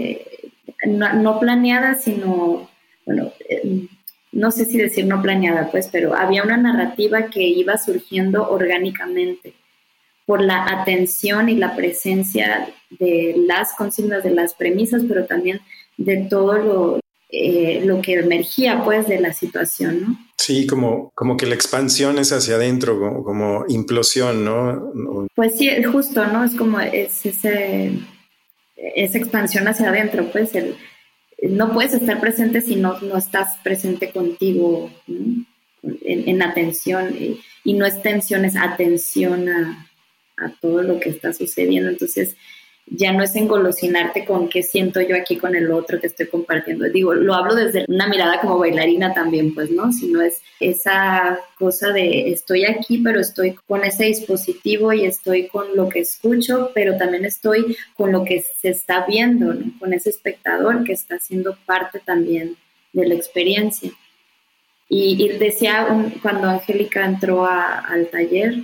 Speaker 7: No planeada, sino, bueno, no sé si decir no planeada, pues, pero había una narrativa que iba surgiendo orgánicamente por la atención y la presencia de las consignas, de las premisas, pero también de todo lo que emergía, pues, de la situación, ¿no?
Speaker 9: Sí, como que la expansión es hacia adentro, como implosión, ¿no?
Speaker 7: Pues sí, justo, ¿no? Es como esa expansión hacia adentro, pues, no puedes estar presente si no estás presente contigo, ¿no? En atención, y no es tensión, es atención a todo lo que está sucediendo. Entonces ya no es engolosinarte con qué siento yo aquí con el otro que estoy compartiendo. Digo, lo hablo desde una mirada como bailarina también, pues, ¿no? Sino es esa cosa de estoy aquí, pero estoy con ese dispositivo y estoy con lo que escucho, pero también estoy con lo que se está viendo, ¿no? Con ese espectador que está siendo parte también de la experiencia. Y decía, cuando Angélica entró al taller,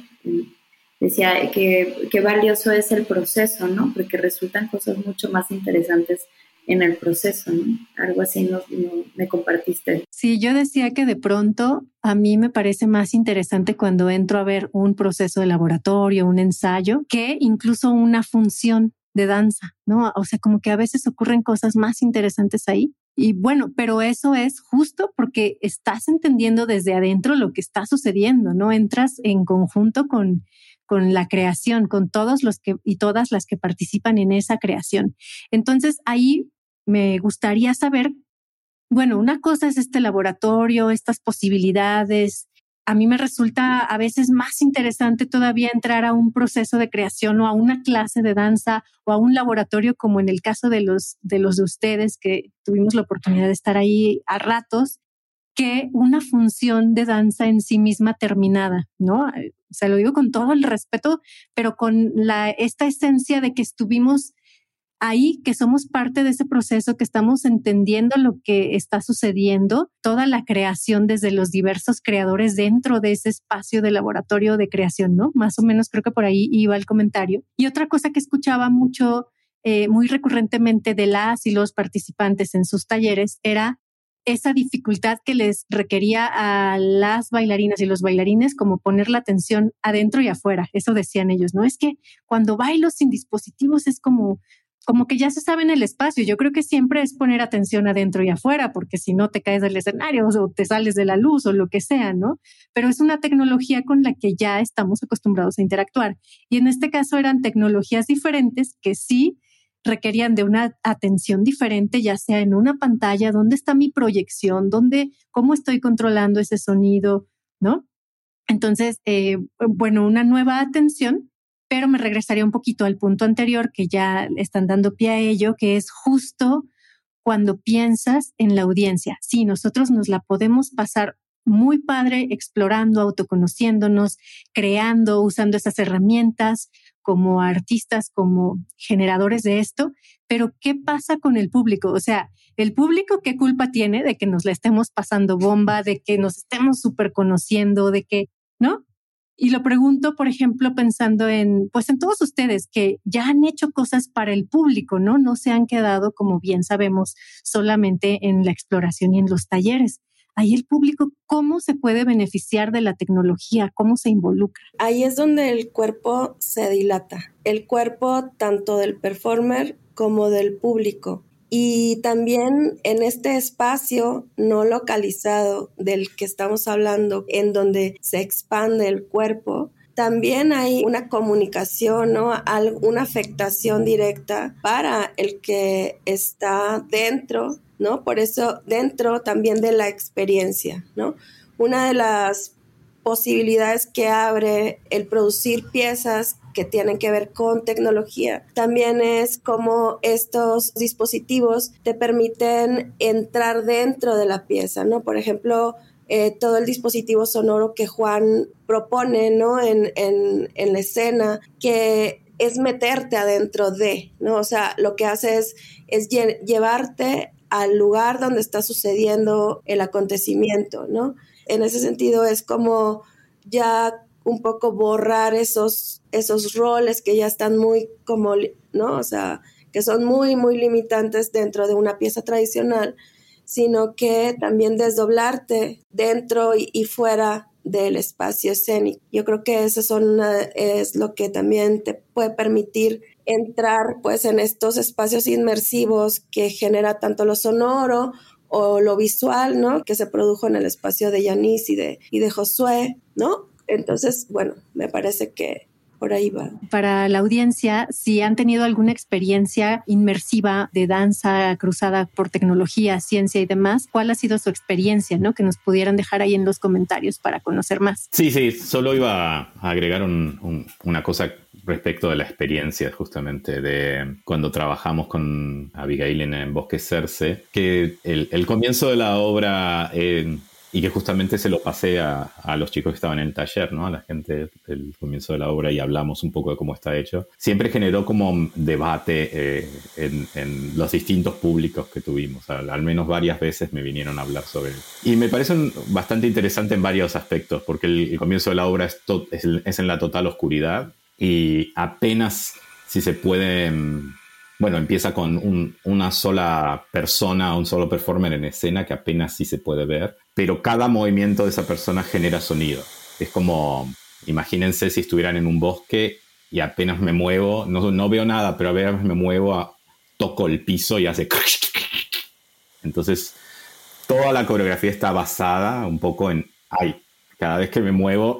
Speaker 7: decía que valioso es el proceso, ¿no? Porque resultan cosas mucho más interesantes en el proceso, ¿no? Algo así me compartiste.
Speaker 3: Sí, yo decía que de pronto a mí me parece más interesante cuando entro a ver un proceso de laboratorio, un ensayo, que incluso una función de danza, ¿no? O sea, como que a veces ocurren cosas más interesantes ahí. Y bueno, pero eso es justo porque estás entendiendo desde adentro lo que está sucediendo, ¿no? Entras en conjunto con la creación, con todos los que y todas las que participan en esa creación. Entonces, ahí me gustaría saber, bueno, una cosa es este laboratorio, estas posibilidades. A mí me resulta a veces más interesante todavía entrar a un proceso de creación o a una clase de danza o a un laboratorio como en el caso de los de ustedes que tuvimos la oportunidad de estar ahí a ratos, que una función de danza en sí misma terminada, ¿no? O sea, lo digo con todo el respeto, pero con esta esencia de que estuvimos ahí, que somos parte de ese proceso, que estamos entendiendo lo que está sucediendo, toda la creación desde los diversos creadores dentro de ese espacio de laboratorio de creación, ¿no? Más o menos creo que por ahí iba el comentario. Y otra cosa que escuchaba mucho, muy recurrentemente de las y los participantes en sus talleres era esa dificultad que les requería a las bailarinas y los bailarines como poner la atención adentro y afuera. Eso decían ellos, ¿no? Es que cuando bailo sin dispositivos es como que ya se sabe en el espacio. Yo creo que siempre es poner atención adentro y afuera, porque si no te caes del escenario o te sales de la luz o lo que sea, ¿no? Pero es una tecnología con la que ya estamos acostumbrados a interactuar. Y en este caso eran tecnologías diferentes que sí requerían de una atención diferente, ya sea en una pantalla, dónde está mi proyección, cómo estoy controlando ese sonido, ¿no? Entonces, bueno, una nueva atención, pero me regresaría un poquito al punto anterior que ya están dando pie a ello, que es justo cuando piensas en la audiencia? Sí, nosotros nos la podemos pasar muy padre explorando, autoconociéndonos, creando, usando esas herramientas como artistas, como generadores de esto, pero ¿qué pasa con el público? O sea, ¿el público qué culpa tiene de que nos la estemos pasando bomba, de que nos estemos súper conociendo, de que, ¿no? Y lo pregunto, por ejemplo, pensando en todos ustedes que ya han hecho cosas para el público, ¿no? No se han quedado, como bien sabemos, solamente en la exploración y en los talleres. Ahí el público, ¿cómo se puede beneficiar de la tecnología? ¿Cómo se involucra?
Speaker 6: Ahí es donde el cuerpo se dilata. El cuerpo tanto del performer como del público. Y también en este espacio no localizado del que estamos hablando, en donde se expande el cuerpo, también hay una comunicación, ¿no? Una afectación directa para el que está dentro, ¿no? Por eso dentro también de la experiencia, ¿no? Una de las posibilidades que abre el producir piezas que tienen que ver con tecnología también es como estos dispositivos te permiten entrar dentro de la pieza, ¿no? Por ejemplo, todo el dispositivo sonoro que Juan propone, ¿no? en la escena, que es meterte adentro de, ¿no? O sea, lo que hace es llevarte al lugar donde está sucediendo el acontecimiento, ¿no? En ese sentido es como ya un poco borrar esos roles que ya están muy como, ¿no? O sea, que son muy, muy limitantes dentro de una pieza tradicional, sino que también desdoblarte dentro y fuera del espacio escénico. Yo creo que eso es lo que también te puede permitir entrar pues en estos espacios inmersivos que genera tanto lo sonoro o lo visual, ¿no? Que se produjo en el espacio de Yanis y de Josué, ¿no? Entonces, bueno, me parece que por ahí va.
Speaker 3: Para la audiencia, si han tenido alguna experiencia inmersiva de danza cruzada por tecnología, ciencia y demás, ¿cuál ha sido su experiencia, ¿no? Que nos pudieran dejar ahí en los comentarios para conocer más.
Speaker 2: Sí, solo iba a agregar una cosa respecto de la experiencia justamente de cuando trabajamos con Abigail en Bosque Cerce, que el comienzo de la obra... y que justamente se lo pasé a los chicos que estaban en el taller, ¿no? A la gente del comienzo de la obra y hablamos un poco de cómo está hecho. Siempre generó como debate en los distintos públicos que tuvimos. Al menos varias veces me vinieron a hablar sobre él. Y me parece bastante interesante en varios aspectos, porque el comienzo de la obra es en la total oscuridad y apenas si se puede... Bueno, empieza con una sola persona, un solo performer en escena que apenas sí se puede ver, pero cada movimiento de esa persona genera sonido. Es como, imagínense si estuvieran en un bosque y apenas me muevo, no veo nada, pero apenas me muevo, toco el piso y hace... Entonces, toda la coreografía está basada un poco en, cada vez que me muevo,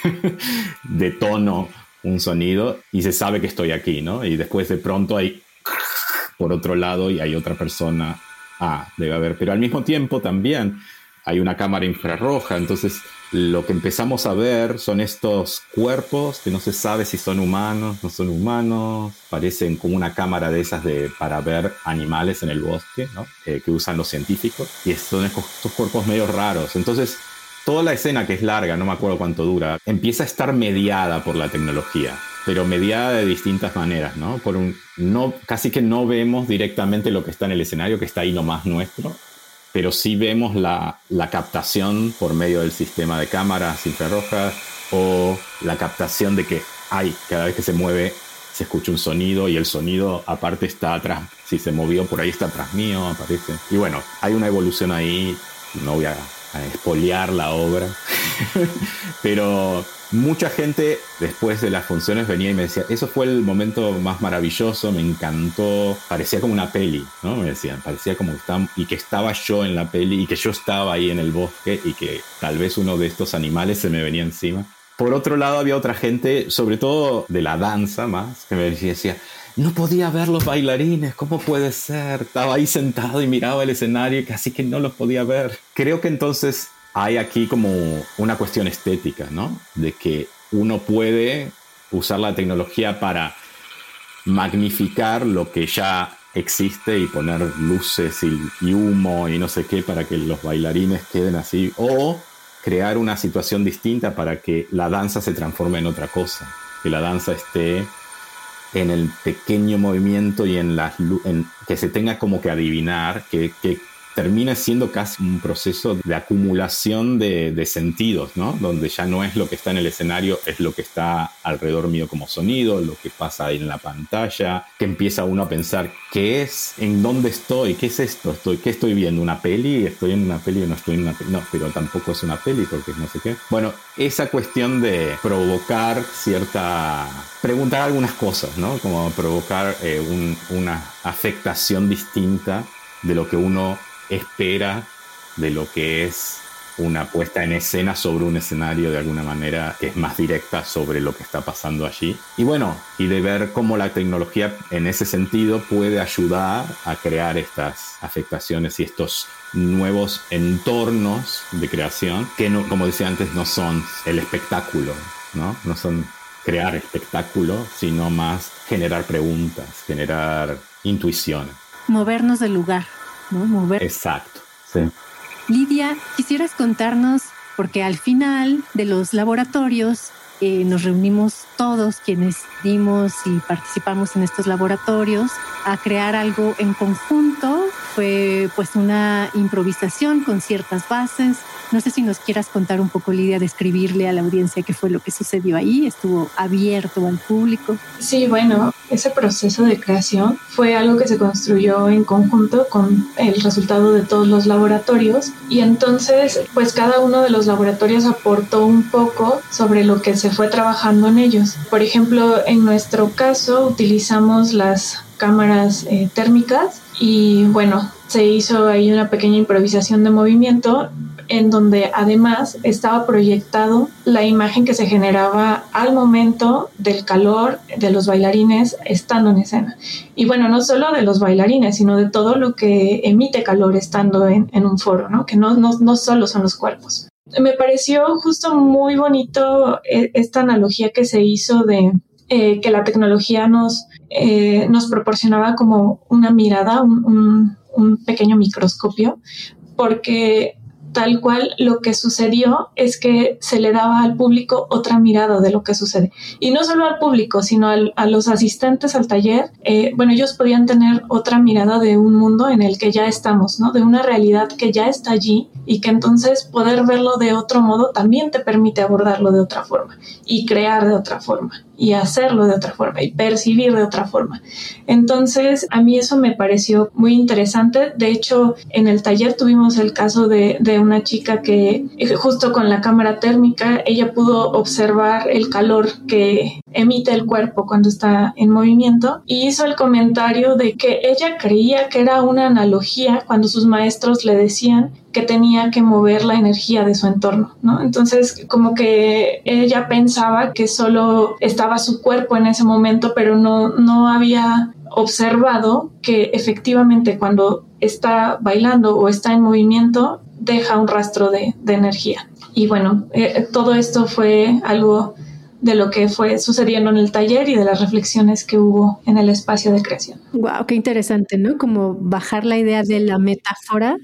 Speaker 2: detono un sonido y se sabe que estoy aquí, ¿no? Y después de pronto hay... por otro lado y hay otra persona, debe haber, pero al mismo tiempo también hay una cámara infrarroja, entonces lo que empezamos a ver son estos cuerpos que no se sabe si son humanos, no son humanos, parecen como una cámara de esas para ver animales en el bosque, ¿no? Que usan los científicos, y son estos cuerpos medio raros. Entonces toda la escena, que es larga, no me acuerdo cuánto dura, empieza a estar mediada por la tecnología, pero mediada de distintas maneras, ¿no? Casi que no vemos directamente lo que está en el escenario, que está ahí nomás nuestro, pero sí vemos la captación por medio del sistema de cámaras infrarrojas o la captación de que cada vez que se mueve se escucha un sonido y el sonido aparte está atrás. Si se movió por ahí está atrás mío, aparece. Y bueno, hay una evolución ahí, no voy a espolear la obra, pero mucha gente después de las funciones venía y me decía, eso fue el momento más maravilloso, me encantó, parecía como una peli, ¿no? Me decían, parecía como que estaba yo en la peli y que yo estaba ahí en el bosque y que tal vez uno de estos animales se me venía encima. Por otro lado había otra gente, sobre todo de la danza más, que me decía, no podía ver los bailarines, ¿cómo puede ser? Estaba ahí sentado y miraba el escenario y casi que no los podía ver. Creo que entonces hay aquí como una cuestión estética, ¿no? De que uno puede usar la tecnología para magnificar lo que ya existe y poner luces y humo y no sé qué para que los bailarines queden así, o crear una situación distinta para que la danza se transforme en otra cosa, que la danza esté en el pequeño movimiento y en que se tenga como que adivinar, que termina siendo casi un proceso de acumulación de sentidos, ¿no? Donde ya no es lo que está en el escenario, es lo que está alrededor mío como sonido, lo que pasa ahí en la pantalla, que empieza uno a pensar, ¿qué es? ¿En dónde estoy? ¿Qué es esto? ¿Qué estoy viendo? ¿Una peli? ¿Estoy en una peli o no estoy en una peli? No, pero tampoco es una peli porque no sé qué. Bueno, esa cuestión de provocar preguntar algunas cosas, ¿no? Como provocar una afectación distinta de lo que uno espera de lo que es una puesta en escena sobre un escenario de alguna manera que es más directa sobre lo que está pasando allí. Y bueno, y de ver cómo la tecnología en ese sentido puede ayudar a crear estas afectaciones y estos nuevos entornos de creación que, no, como decía antes, no son el espectáculo, ¿no? No son crear espectáculo, sino más generar preguntas, generar intuiciones.
Speaker 3: Movernos del lugar, ¿no?
Speaker 2: Exacto, sí.
Speaker 3: Lidia, quisieras contarnos, porque al final de los laboratorios nos reunimos todos quienes dimos y participamos en estos laboratorios a crear algo en conjunto. Fue pues una improvisación con ciertas bases. No sé si nos quieras contar un poco, Lidia, describirle a la audiencia qué fue lo que sucedió ahí. ¿Estuvo abierto al público?
Speaker 5: Sí, bueno, ese proceso de creación fue algo que se construyó en conjunto con el resultado de todos los laboratorios, y entonces pues cada uno de los laboratorios aportó un poco sobre lo que se fue trabajando en ellos. Por ejemplo, en nuestro caso utilizamos las cámaras térmicas y bueno, se hizo ahí una pequeña improvisación de movimiento en donde además estaba proyectado la imagen que se generaba al momento del calor de los bailarines estando en escena. Y bueno, no solo de los bailarines, sino de todo lo que emite calor estando en un foro, ¿no? Que no solo son los cuerpos. Me pareció justo muy bonito esta analogía que se hizo de que la tecnología nos proporcionaba como una mirada, un pequeño microscopio, porque tal cual lo que sucedió es que se le daba al público otra mirada de lo que sucede. Y no solo al público, sino a los asistentes al taller. Ellos podían tener otra mirada de un mundo en el que ya estamos, ¿no? De una realidad que ya está allí, y que entonces poder verlo de otro modo también te permite abordarlo de otra forma y crear de otra forma y hacerlo de otra forma y percibir de otra forma. Entonces, a mí eso me pareció muy interesante. De hecho, en el taller tuvimos el caso de una chica que justo con la cámara térmica, ella pudo observar el calor que emite el cuerpo cuando está en movimiento, y hizo el comentario de que ella creía que era una analogía cuando sus maestros le decían que tenía que mover la energía de su entorno, ¿no? Entonces, como que ella pensaba que solo estaba su cuerpo en ese momento, pero no había observado que efectivamente cuando está bailando o está en movimiento, deja un rastro de energía. Y bueno, todo esto fue algo de lo que fue sucediendo en el taller y de las reflexiones que hubo en el espacio de creación.
Speaker 3: Wow, qué interesante, ¿no? Como bajar la idea de la metáfora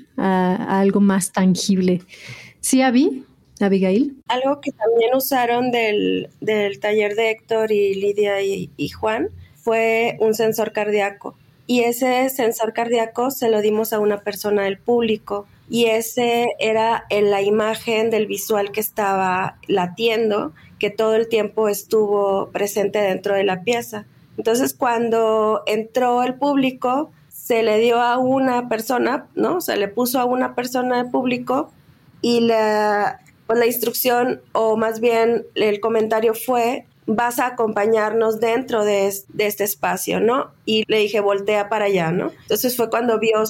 Speaker 3: a algo más tangible. ¿Sí, Abigail?
Speaker 6: Algo que también usaron del taller de Héctor y Lidia y Juan fue un sensor cardíaco. Y ese sensor cardíaco se lo dimos a una persona del público. Y ese era en la imagen del visual que estaba latiendo, que todo el tiempo estuvo presente dentro de la pieza. Entonces, cuando entró el público, se le dio a una persona, ¿no? Se le puso a una persona del público, y la instrucción, o más bien el comentario fue: vas a acompañarnos dentro de este espacio, ¿no? Y le dije, voltea para allá, ¿no? Entonces fue cuando vio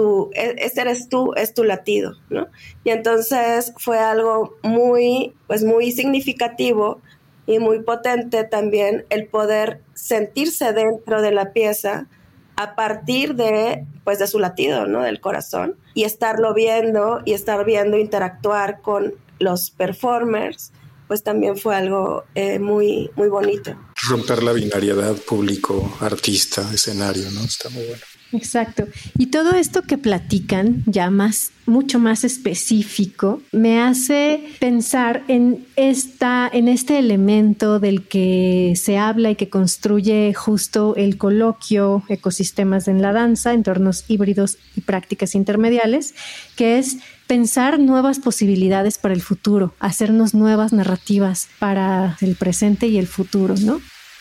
Speaker 6: este eres tú, es tu latido, ¿no? Y entonces fue algo muy significativo y muy potente también el poder sentirse dentro de la pieza a partir de su latido, ¿no? Del corazón, y estarlo viendo interactuar con los performers, pues también fue algo muy, muy bonito.
Speaker 9: Romper la binariedad público, artista, escenario, ¿no? Está muy bueno.
Speaker 3: Exacto. Y todo esto que platican, ya mucho más específico, me hace pensar en este elemento del que se habla y que construye justo el coloquio Ecosistemas en la Danza, entornos híbridos y prácticas intermediales, que es pensar nuevas posibilidades para el futuro, hacernos nuevas narrativas para el presente y el futuro, ¿no?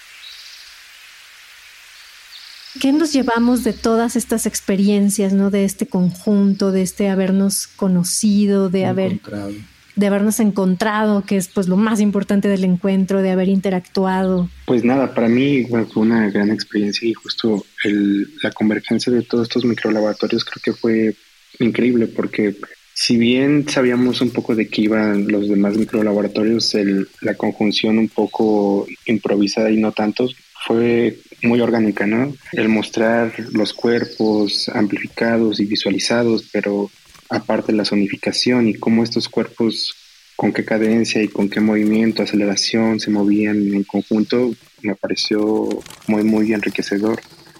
Speaker 3: ¿Qué nos llevamos de todas estas experiencias, ¿no? De este conjunto, de habernos conocido, de habernos encontrado, que es pues lo más importante del encuentro, de haber interactuado?
Speaker 8: Pues nada, para mí fue una gran experiencia y justo la convergencia de todos estos microlaboratorios creo que fue increíble, porque si bien sabíamos un poco de qué iban los demás microlaboratorios, la conjunción un poco improvisada y no tanto fue muy orgánica, ¿no? El mostrar los cuerpos amplificados y visualizados, pero aparte la sonificación y cómo estos cuerpos, con qué cadencia y con qué movimiento, aceleración se movían en conjunto, me pareció muy, muy enriquecedor.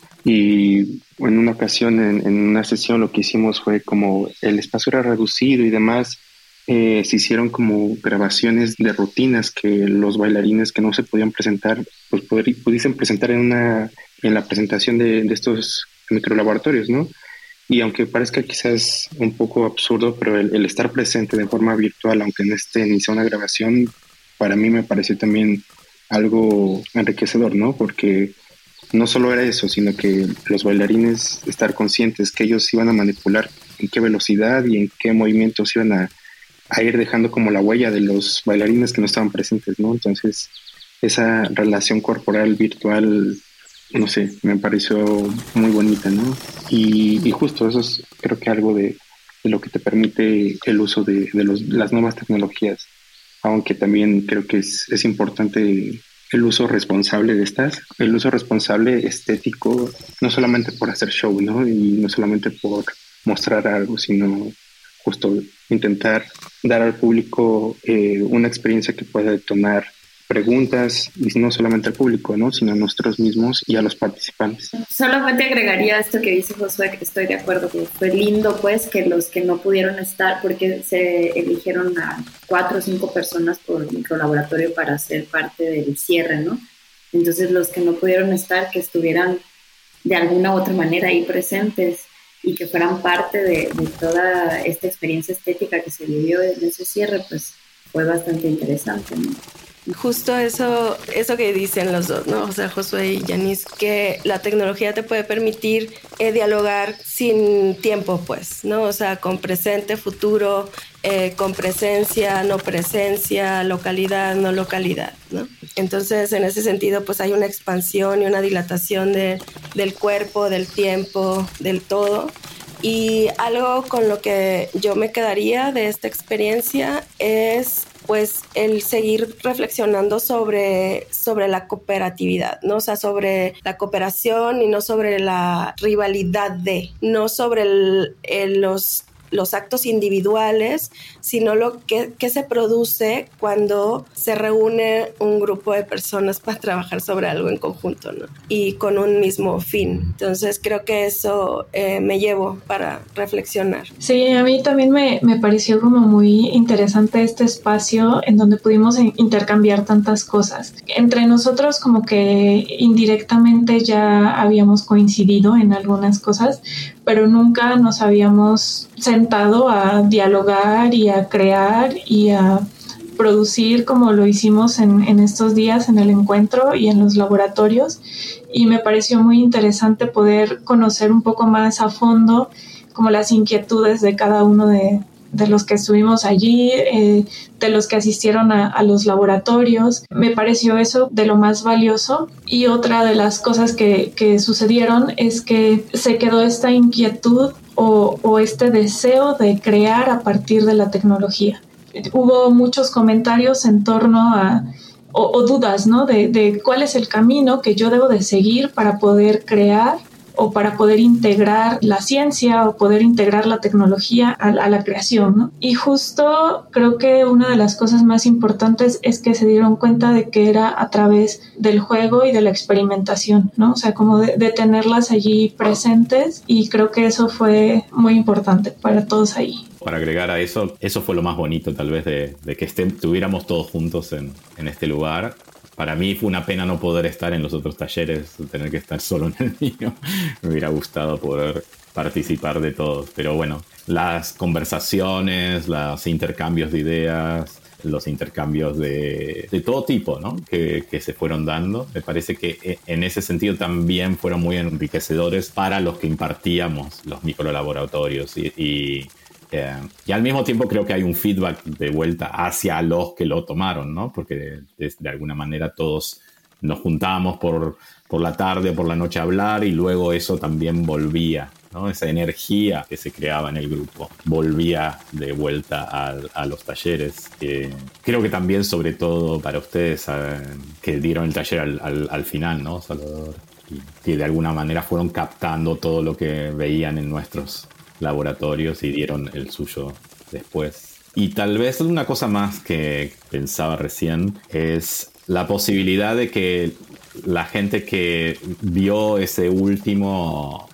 Speaker 8: Y en una ocasión, en una sesión, lo que hicimos fue como el espacio era reducido y demás, se hicieron como grabaciones de rutinas que los bailarines que no se podían presentar, pues pudiesen presentar en la presentación de estos microlaboratorios, ¿no? Y aunque parezca quizás un poco absurdo, pero el estar presente de forma virtual, aunque no esté ni sea una grabación, para mí me pareció también algo enriquecedor, ¿no? Porque no solo era eso, sino que los bailarines estar conscientes que ellos iban a manipular en qué velocidad y en qué movimientos iban a ir dejando como la huella de los bailarines que no estaban presentes, ¿no? Entonces, esa relación corporal virtual, no sé, me pareció muy bonita, ¿no? Y justo eso es, creo que algo de lo que te permite el uso de las nuevas tecnologías, aunque también creo que es importante el uso responsable de el uso responsable estético, no solamente por hacer show, ¿no? Y no solamente por mostrar algo, sino justo intentar dar al público una experiencia que pueda detonar preguntas, y no solamente al público, ¿no? Sino a nosotros mismos y a los participantes.
Speaker 7: Solamente agregaría esto que dice Josué, que estoy de acuerdo, que fue lindo pues que los que no pudieron estar, porque se eligieron a 4 o 5 personas por microlaboratorio para ser parte del cierre, ¿no? Entonces los que no pudieron estar, que estuvieran de alguna u otra manera ahí presentes y que fueran parte de toda esta experiencia estética que se vivió en ese cierre, pues fue bastante interesante, ¿no?
Speaker 6: Justo eso que dicen los dos, ¿no? O sea, Josué y Yanis, que la tecnología te puede permitir dialogar sin tiempo, pues, ¿no? O sea, con presente, futuro, con presencia, no presencia, localidad, no localidad, ¿no? Entonces, en ese sentido, pues hay una expansión y una dilatación del cuerpo, del tiempo, del todo. Y algo con lo que yo me quedaría de esta experiencia es pues el seguir reflexionando sobre la cooperatividad, ¿no? O sea, sobre la cooperación y no sobre la rivalidad no sobre los actos individuales, sino lo que se produce cuando se reúne un grupo de personas para trabajar sobre algo en conjunto, ¿no? Y con un mismo fin. Entonces creo que eso me llevo para reflexionar.
Speaker 5: Sí, a mí también me pareció como muy interesante este espacio en donde pudimos intercambiar tantas cosas. Entre nosotros como que indirectamente ya habíamos coincidido en algunas cosas, pero nunca nos habíamos sentado a dialogar y a crear y a producir como lo hicimos en estos días en el encuentro y en los laboratorios, y me pareció muy interesante poder conocer un poco más a fondo como las inquietudes de cada uno de los que estuvimos allí, de los que asistieron a los laboratorios. Me pareció eso de lo más valioso. Y otra de las cosas que sucedieron es que se quedó esta inquietud o este deseo de crear a partir de la tecnología. Hubo muchos comentarios en torno a o dudas, ¿no? De cuál es el camino que yo debo de seguir para poder crear o para poder integrar la ciencia o poder integrar la tecnología a la creación, ¿no? Y justo creo que una de las cosas más importantes es que se dieron cuenta de que era a través del juego y de la experimentación, ¿no? O sea, como de tenerlas allí presentes, y creo que eso fue muy importante para todos ahí.
Speaker 2: Para agregar a eso fue lo más bonito tal vez de que estuviéramos todos juntos en este lugar. Para mí fue una pena no poder estar en los otros talleres, tener que estar solo en el mío. Me hubiera gustado poder participar de todos. Pero bueno, las conversaciones, los intercambios de ideas, los intercambios de todo tipo, ¿no? que se fueron dando. Me parece que en ese sentido también fueron muy enriquecedores para los que impartíamos los microlaboratorios. Y al mismo tiempo creo que hay un feedback de vuelta hacia los que lo tomaron, ¿no? Porque de alguna manera todos nos juntábamos por la tarde o por la noche a hablar, y luego eso también volvía, ¿no? Esa energía que se creaba en el grupo volvía de vuelta a los talleres. Creo que también, sobre todo para ustedes que dieron el taller al final, ¿no, Salvador? Y que de alguna manera fueron captando todo lo que veían en nuestros laboratorios y dieron el suyo después. Y tal vez una cosa más que pensaba recién es la posibilidad de que la gente que vio esa última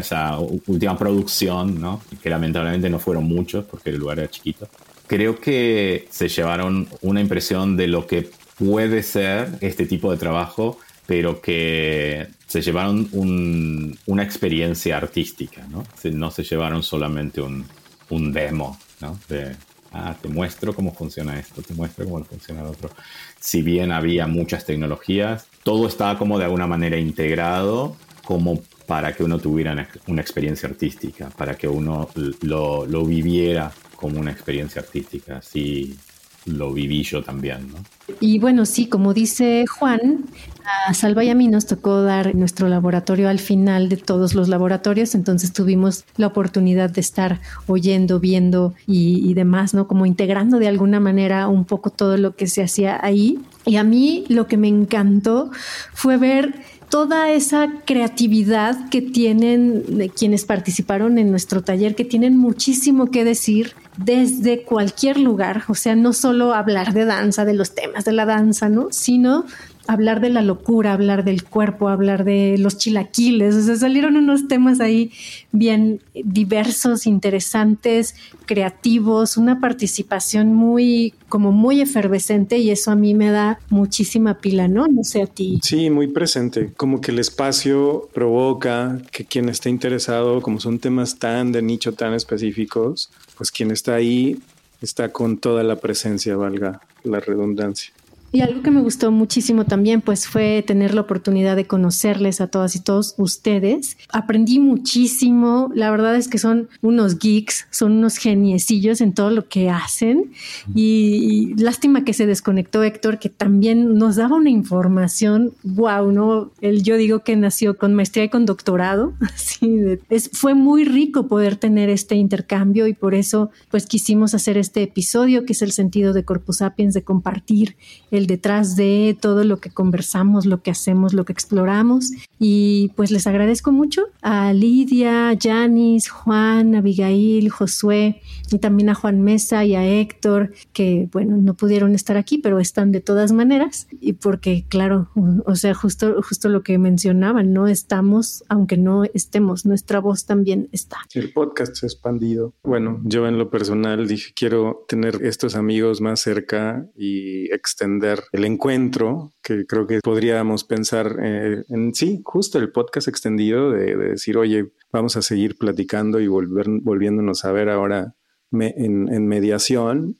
Speaker 2: producción, ¿no? Que lamentablemente no fueron muchos porque el lugar era chiquito, creo que se llevaron una impresión de lo que puede ser este tipo de trabajo, pero que se llevaron una experiencia artística, ¿no? No se llevaron solamente un demo, ¿no? Te muestro cómo funciona esto, te muestro cómo funciona el otro. Si bien había muchas tecnologías, todo estaba como de alguna manera integrado como para que uno tuviera una experiencia artística, para que uno lo viviera como una experiencia artística. Así lo viví yo también, ¿no?
Speaker 3: Y bueno, sí, como dice Juan, a Salva y a mí nos tocó dar nuestro laboratorio al final de todos los laboratorios, entonces tuvimos la oportunidad de estar oyendo, viendo y demás, ¿no? Como integrando de alguna manera un poco todo lo que se hacía ahí. Y a mí lo que me encantó fue ver toda esa creatividad que tienen quienes participaron en nuestro taller, que tienen muchísimo que decir desde cualquier lugar. O sea, no solo hablar de danza, de los temas de la danza, ¿no? Sino hablar de la locura, hablar del cuerpo, hablar de los chilaquiles. O sea, salieron unos temas ahí bien diversos, interesantes, creativos, una participación muy efervescente, y eso a mí me da muchísima pila, ¿no? No sé a ti.
Speaker 9: Sí, muy presente. Como que el espacio provoca que quien esté interesado, como son temas tan de nicho, tan específicos, pues quien está ahí está con toda la presencia, valga la redundancia.
Speaker 3: Y algo que me gustó muchísimo también, pues, fue tener la oportunidad de conocerles a todas y todos ustedes. Aprendí muchísimo. La verdad es que son unos geeks, son unos geniecillos en todo lo que hacen. Y lástima que se desconectó Héctor, que también nos daba una información wow, ¿no? Yo digo que nació con maestría y con doctorado. Así fue muy rico poder tener este intercambio, y por eso pues quisimos hacer este episodio, que es el sentido de Corpus Sapiens, de compartir el detrás de todo lo que conversamos, lo que hacemos, lo que exploramos. Y pues les agradezco mucho a Lidia, Yanis, Juan, Abigail, Josué, y también a Juan Mesa y a Héctor, que bueno, no pudieron estar aquí, pero están de todas maneras. Y porque claro, o sea, justo lo que mencionaban, no estamos, aunque no estemos, nuestra voz también está.
Speaker 9: El podcast se ha expandido. Bueno, yo en lo personal dije, quiero tener estos amigos más cerca y extender el encuentro, que creo que podríamos pensar en sí, justo el podcast extendido de decir, oye, vamos a seguir platicando y volviéndonos a ver ahora en mediación,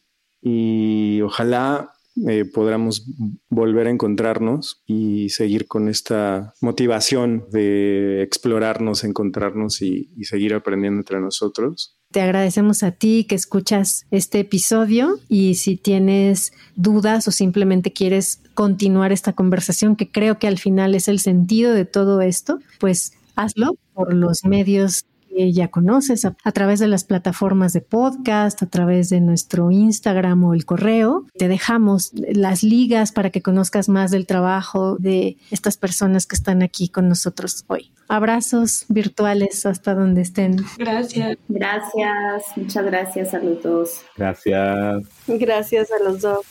Speaker 9: y ojalá podamos volver a encontrarnos y seguir con esta motivación de explorarnos, encontrarnos y seguir aprendiendo entre nosotros.
Speaker 3: Te agradecemos a ti que escuchas este episodio, y si tienes dudas o simplemente quieres continuar esta conversación, que creo que al final es el sentido de todo esto, pues hazlo por los medios que ya conoces a través de las plataformas de podcast, a través de nuestro Instagram o el correo. Te dejamos las ligas para que conozcas más del trabajo de estas personas que están aquí con nosotros hoy. Abrazos virtuales hasta donde estén.
Speaker 5: Gracias.
Speaker 7: Gracias, muchas gracias a los dos.
Speaker 2: Gracias.
Speaker 6: Gracias a los dos.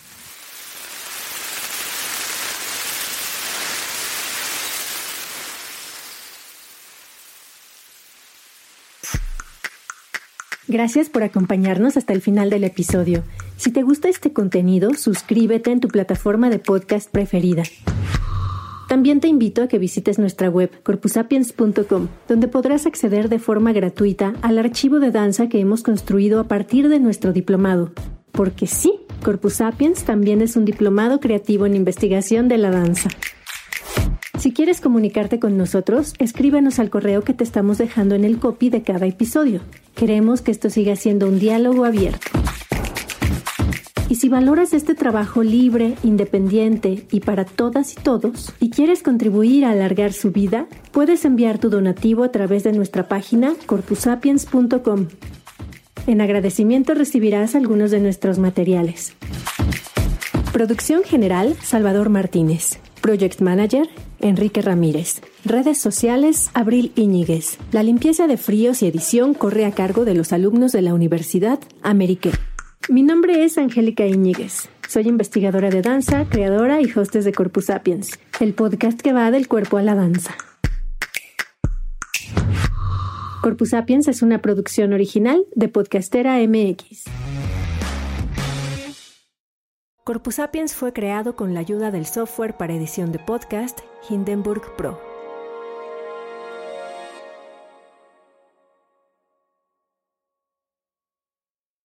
Speaker 3: Gracias por acompañarnos hasta el final del episodio. Si te gusta este contenido, suscríbete en tu plataforma de podcast preferida. También te invito a que visites nuestra web corpusapiens.com, donde podrás acceder de forma gratuita al archivo de danza que hemos construido a partir de nuestro diplomado. Porque sí, Corpus Sapiens también es un diplomado creativo en investigación de la danza. Si quieres comunicarte con nosotros, escríbenos al correo que te estamos dejando en el copy de cada episodio. Queremos que esto siga siendo un diálogo abierto. Y si valoras este trabajo libre, independiente y para todas y todos, y quieres contribuir a alargar su vida, puedes enviar tu donativo a través de nuestra página corpusapiens.com. En agradecimiento recibirás algunos de nuestros materiales. Producción general, Salvador Martínez. Project Manager, Enrique Ramírez. Redes sociales, Abril Íñiguez. La limpieza de fríos y edición corre a cargo de los alumnos de la Universidad Amérique. Mi nombre es Angélica Íñiguez. Soy investigadora de danza, creadora y hostess de Corpus Sapiens, el podcast que va del cuerpo a la danza. Corpus Sapiens es una producción original de Podcastera MX. Corpus Sapiens fue creado con la ayuda del software para edición de podcast Hindenburg Pro.